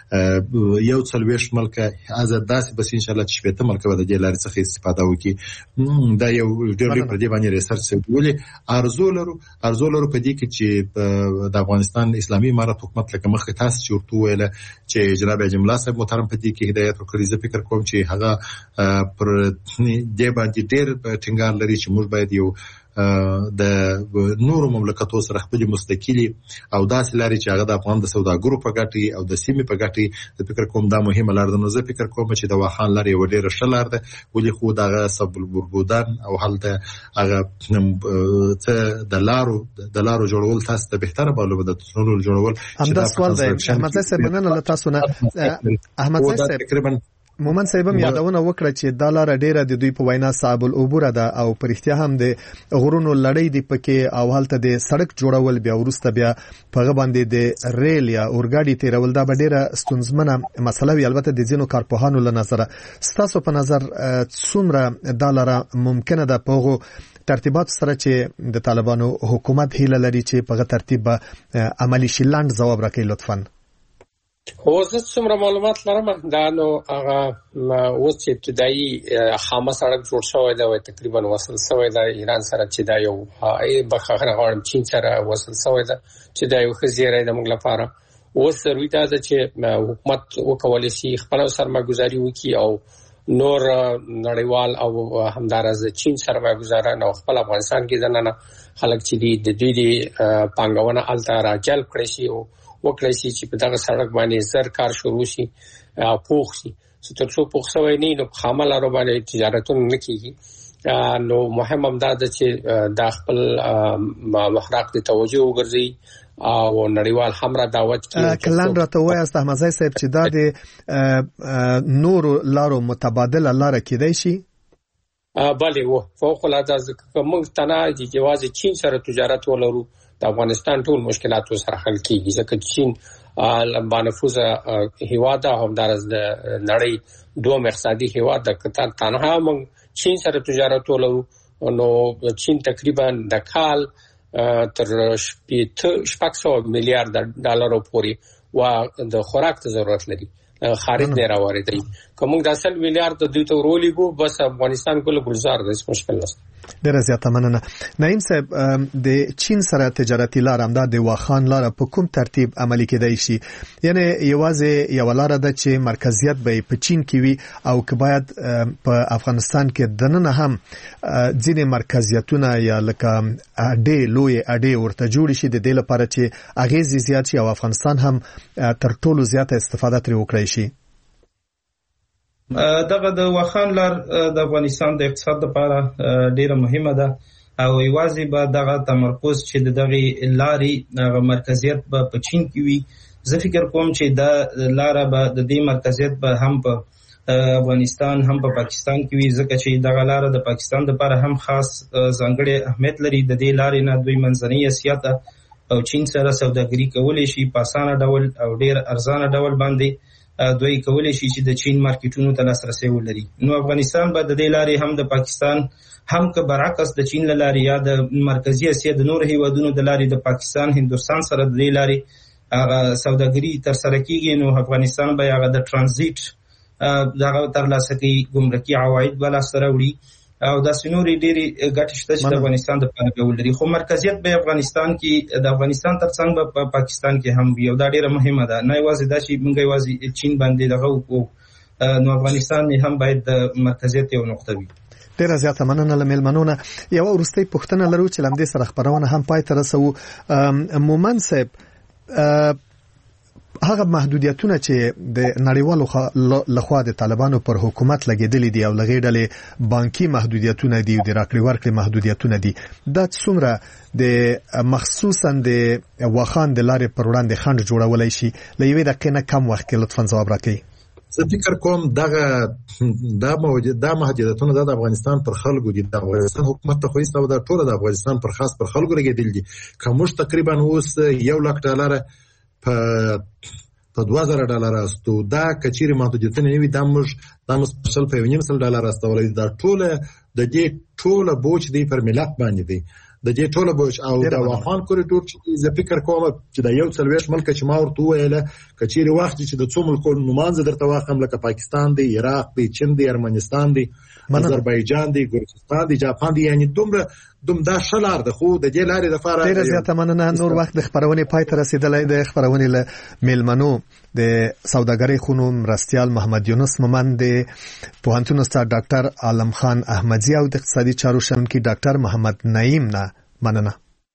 یو څلويش ملک از داسې بس ان شاء الله چې په تمر کې د دې لارې څخه استفاده وکړي دا یو ډېر لوی پر دې باندې ریسرچ ولې ارزو لرو ارزو لرو په دې کې چې د افغانستان اسلامي امارت حکومت لکه مخکې تاسو چې ورته ویل چې جناب جمله صاحب محترم په دې کې هدایت وکړي زه فکر کوم چې هغه پر دې باندې ډېر ټینګار لري چې موږ باید یو د نورو مملکتونو سره خپل مستقلی او داسې لاري چې هغه د افغان د سوداګرو په ګټي او د سیمې په ګټي د فکر کوم دا مهمه لار ده نو زه فکر کوم چې د واخان لاري وړي رښتیا لار ده ولې خو دغه سبل بربودان او هلته هغه څه د لارو د لارو جوړول تاسو ته بهتره معلومه ده تاسو جوړول همدا سوال دی احمد صاحب مننه له تاسو نه احمد صاحب تقریبا مومن صاحب هم یادونه وکړه چې دا لار ډیره د دوی په وینا صاحب العبور ده او پر اختیا هم د غرونو لړۍ دی پکې او هلته د سړک جوړول بیا ورسته بیا په باندې د ریل یا اورګاډي تیرول دا ډیره ستونزمنه مسله وی البته د ځینو کارپوهانو له نظر ستاسو په نظر څومره دا لار ممکنه ده په ترتیبات سره چې د طالبانو حکومت هیله لري چې په ترتیب عملی شي لاند جواب راکړي لطفاً هو زه څومره معلومات لرم دا نو هغه اوس چې ابتدایي خامه سړک جوړ شوی دی او تقریبا وصل شوی دی ایران سره چې دا یو ای بخښنه غواړم چین سره وصل شوی دی چې دا یو خزیره د موږ لپاره اوس ضروري ده چې حکومت وکولای شي خپل سرمایه‌ګذاري وکړي او نور نړیوال او همدارز چین سرمایه‌ګذاران او خپل افغانستان کې ځننه خلک چې دی د دوی د پانګونه الته راجلب کړي شي او وکړي شي چې په دغه سړک باندې زر کار شروع شي او پوښ شي چې تر څو پوښ شوی نه نو خامل لارو باندې تجارتونه نه کیږي نو مهم هم دا چې د خپل محراق د توجه وګرځي او نړیوال همرا دعوت کړي کلان راته وایي احمد صاحب چې دا د نور لارو متبادل لار کېدای شي بله و فوق العاده موږ تنه چې جواز چین سره تجارت ولرو د افغانستان ټول مشکلات سره حل کیږي ځکه چین بانفوذ هیواد هم درز د نړۍ دوه اقتصادي هیواد د کتان تنها موږ چین سره تجارت ولرو نو چین تقریبا د کال تر شپږ سوه میلیارډ ډالر پورې و د خوراک ته ضرورت لري خارج نه راوړي کوم د اصل میلیارډ د دوی ته ورولېګو بس افغانستان کله ګلزار د مشکل نشته ډیره زیاته مننه نعیم صاحب د چین سره تجارتي لار هم د واخان لار په کوم ترتیب عملي کېدای شي یعنی یوازې یو لار ده چې مرکزیت به په چین کې وي او که باید په افغانستان کې دننه هم ځینې مرکزیتونه یا لکه اډې لوی اډې ورته جوړ شي د دې لپاره چې اغیز زیات شي او افغانستان هم تر ټولو زیاته استفاده ترې وکړي شي دغه د واخان لار د افغانستان د اقتصاد لپاره ډیره مهمه ده او یوازې به دغه تمرکز چې دغه لارې د مرکزیت په چین کې وي زه فکر کوم چې دا لار به د دې مرکزیت به هم په افغانستان هم په پاکستان کې وي ځکه چې دغه لار د پاکستان لپاره هم خاص ځانګړی اهمیت لري د دې لارې نه دوی منځنۍ اسیا ته او چین سره سوداګري کولای شي په اسانه ډول او ډیر ارزانه ډول باندې دوی کولای شي چې د چین مارکیټونو ته لاسرسي ولري نو افغانستان به د دې لارې هم د پاکستان هم که برعکس د چین لارې یا د مرکزی اسیا د نور هیوادونو د لارې د پاکستان هندستان سره د دې لارې هغه سوداګري تر سره کیږي نو افغانستان به هغه د ترانزیت دغه تر لاسه کوي ګمرکي عواید بل سره وړي او د سينوري ډيري ګټه شته چې د افغانستان د پاره ولري خو مرکزیت به افغانستان کې د افغانستان ترڅنګ په پاکستان کې هم وي او دا ډیره مهمه ده نه یوازې دا چې موږ یوازې چین باندې دغه وکړو نو افغانستان هم باید د مرکزیت یو نقطه وي ډیره زیاته مننه لملمنونه یو ورستۍ پښتنه لرو چې لمدې سره خبرونه هم پای ته رسو مومن صاحب هغه محدودیتونه چې د نړیوالو لخوا د طالبانو پر حکومت لګیدلې دي او لغې ډلې بانکي محدودیتونه دي او د راکړې ورکړې محدودیتونه دي دا څومره د مخصوصا د واخان د لارې پر وړاندې خنډ جوړولای شي لوي د قینه کم وخت کې لطفا جواب راکړئ. زه فکر کوم دغه دا موجود دا محدودیتونه د افغانستان پر خلکو دي. د افغانستان حکومت ته خو ایستو د ټول د افغانستان پر خاص پر خلکو لګیدل دي. کوم تقریبا اوس یو لک ډالر په په دوه زره ډالر استو دا کچيري محدودیتونه نیوي د موږ د مسل په ونیم سل ډالر استولې دا ټول د دې ټول بوج دی پر ملت باندې دی د دې ټول بوج او د وافان کوریډور چې زه فکر کوم چې د یو څلويش ملک چې ما ورته ویله کچيري وخت چې د څو ملکو نومانځ درته واخم لکه پاکستان دی عراق دی چین دی ارمنستان دی آذربایجان دی ګورجستان دی جاپان دی یعنی دومره دوم دا شلار د خو د دې لارې د فاره ډیره زیاته مننه. نور وخت د خبرونه پای ته رسیدلای د خبرونه له میلمنو د سوداګرۍ خونو مرستيال محمد یونس مومند د پوهنتون استاد ډاکټر عالم خان احمدزی او د اقتصادي چارو شنونکي ډاکټر محمد نعیم نه مننه.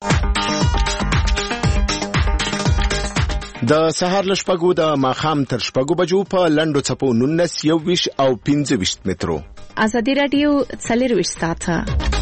د سهار لشپګو د ماخام تر شپګو بجو په لندو چپو نونس یو ویش او پنځه ویشت مترو ازادي رادیو څلور ویشت ساعته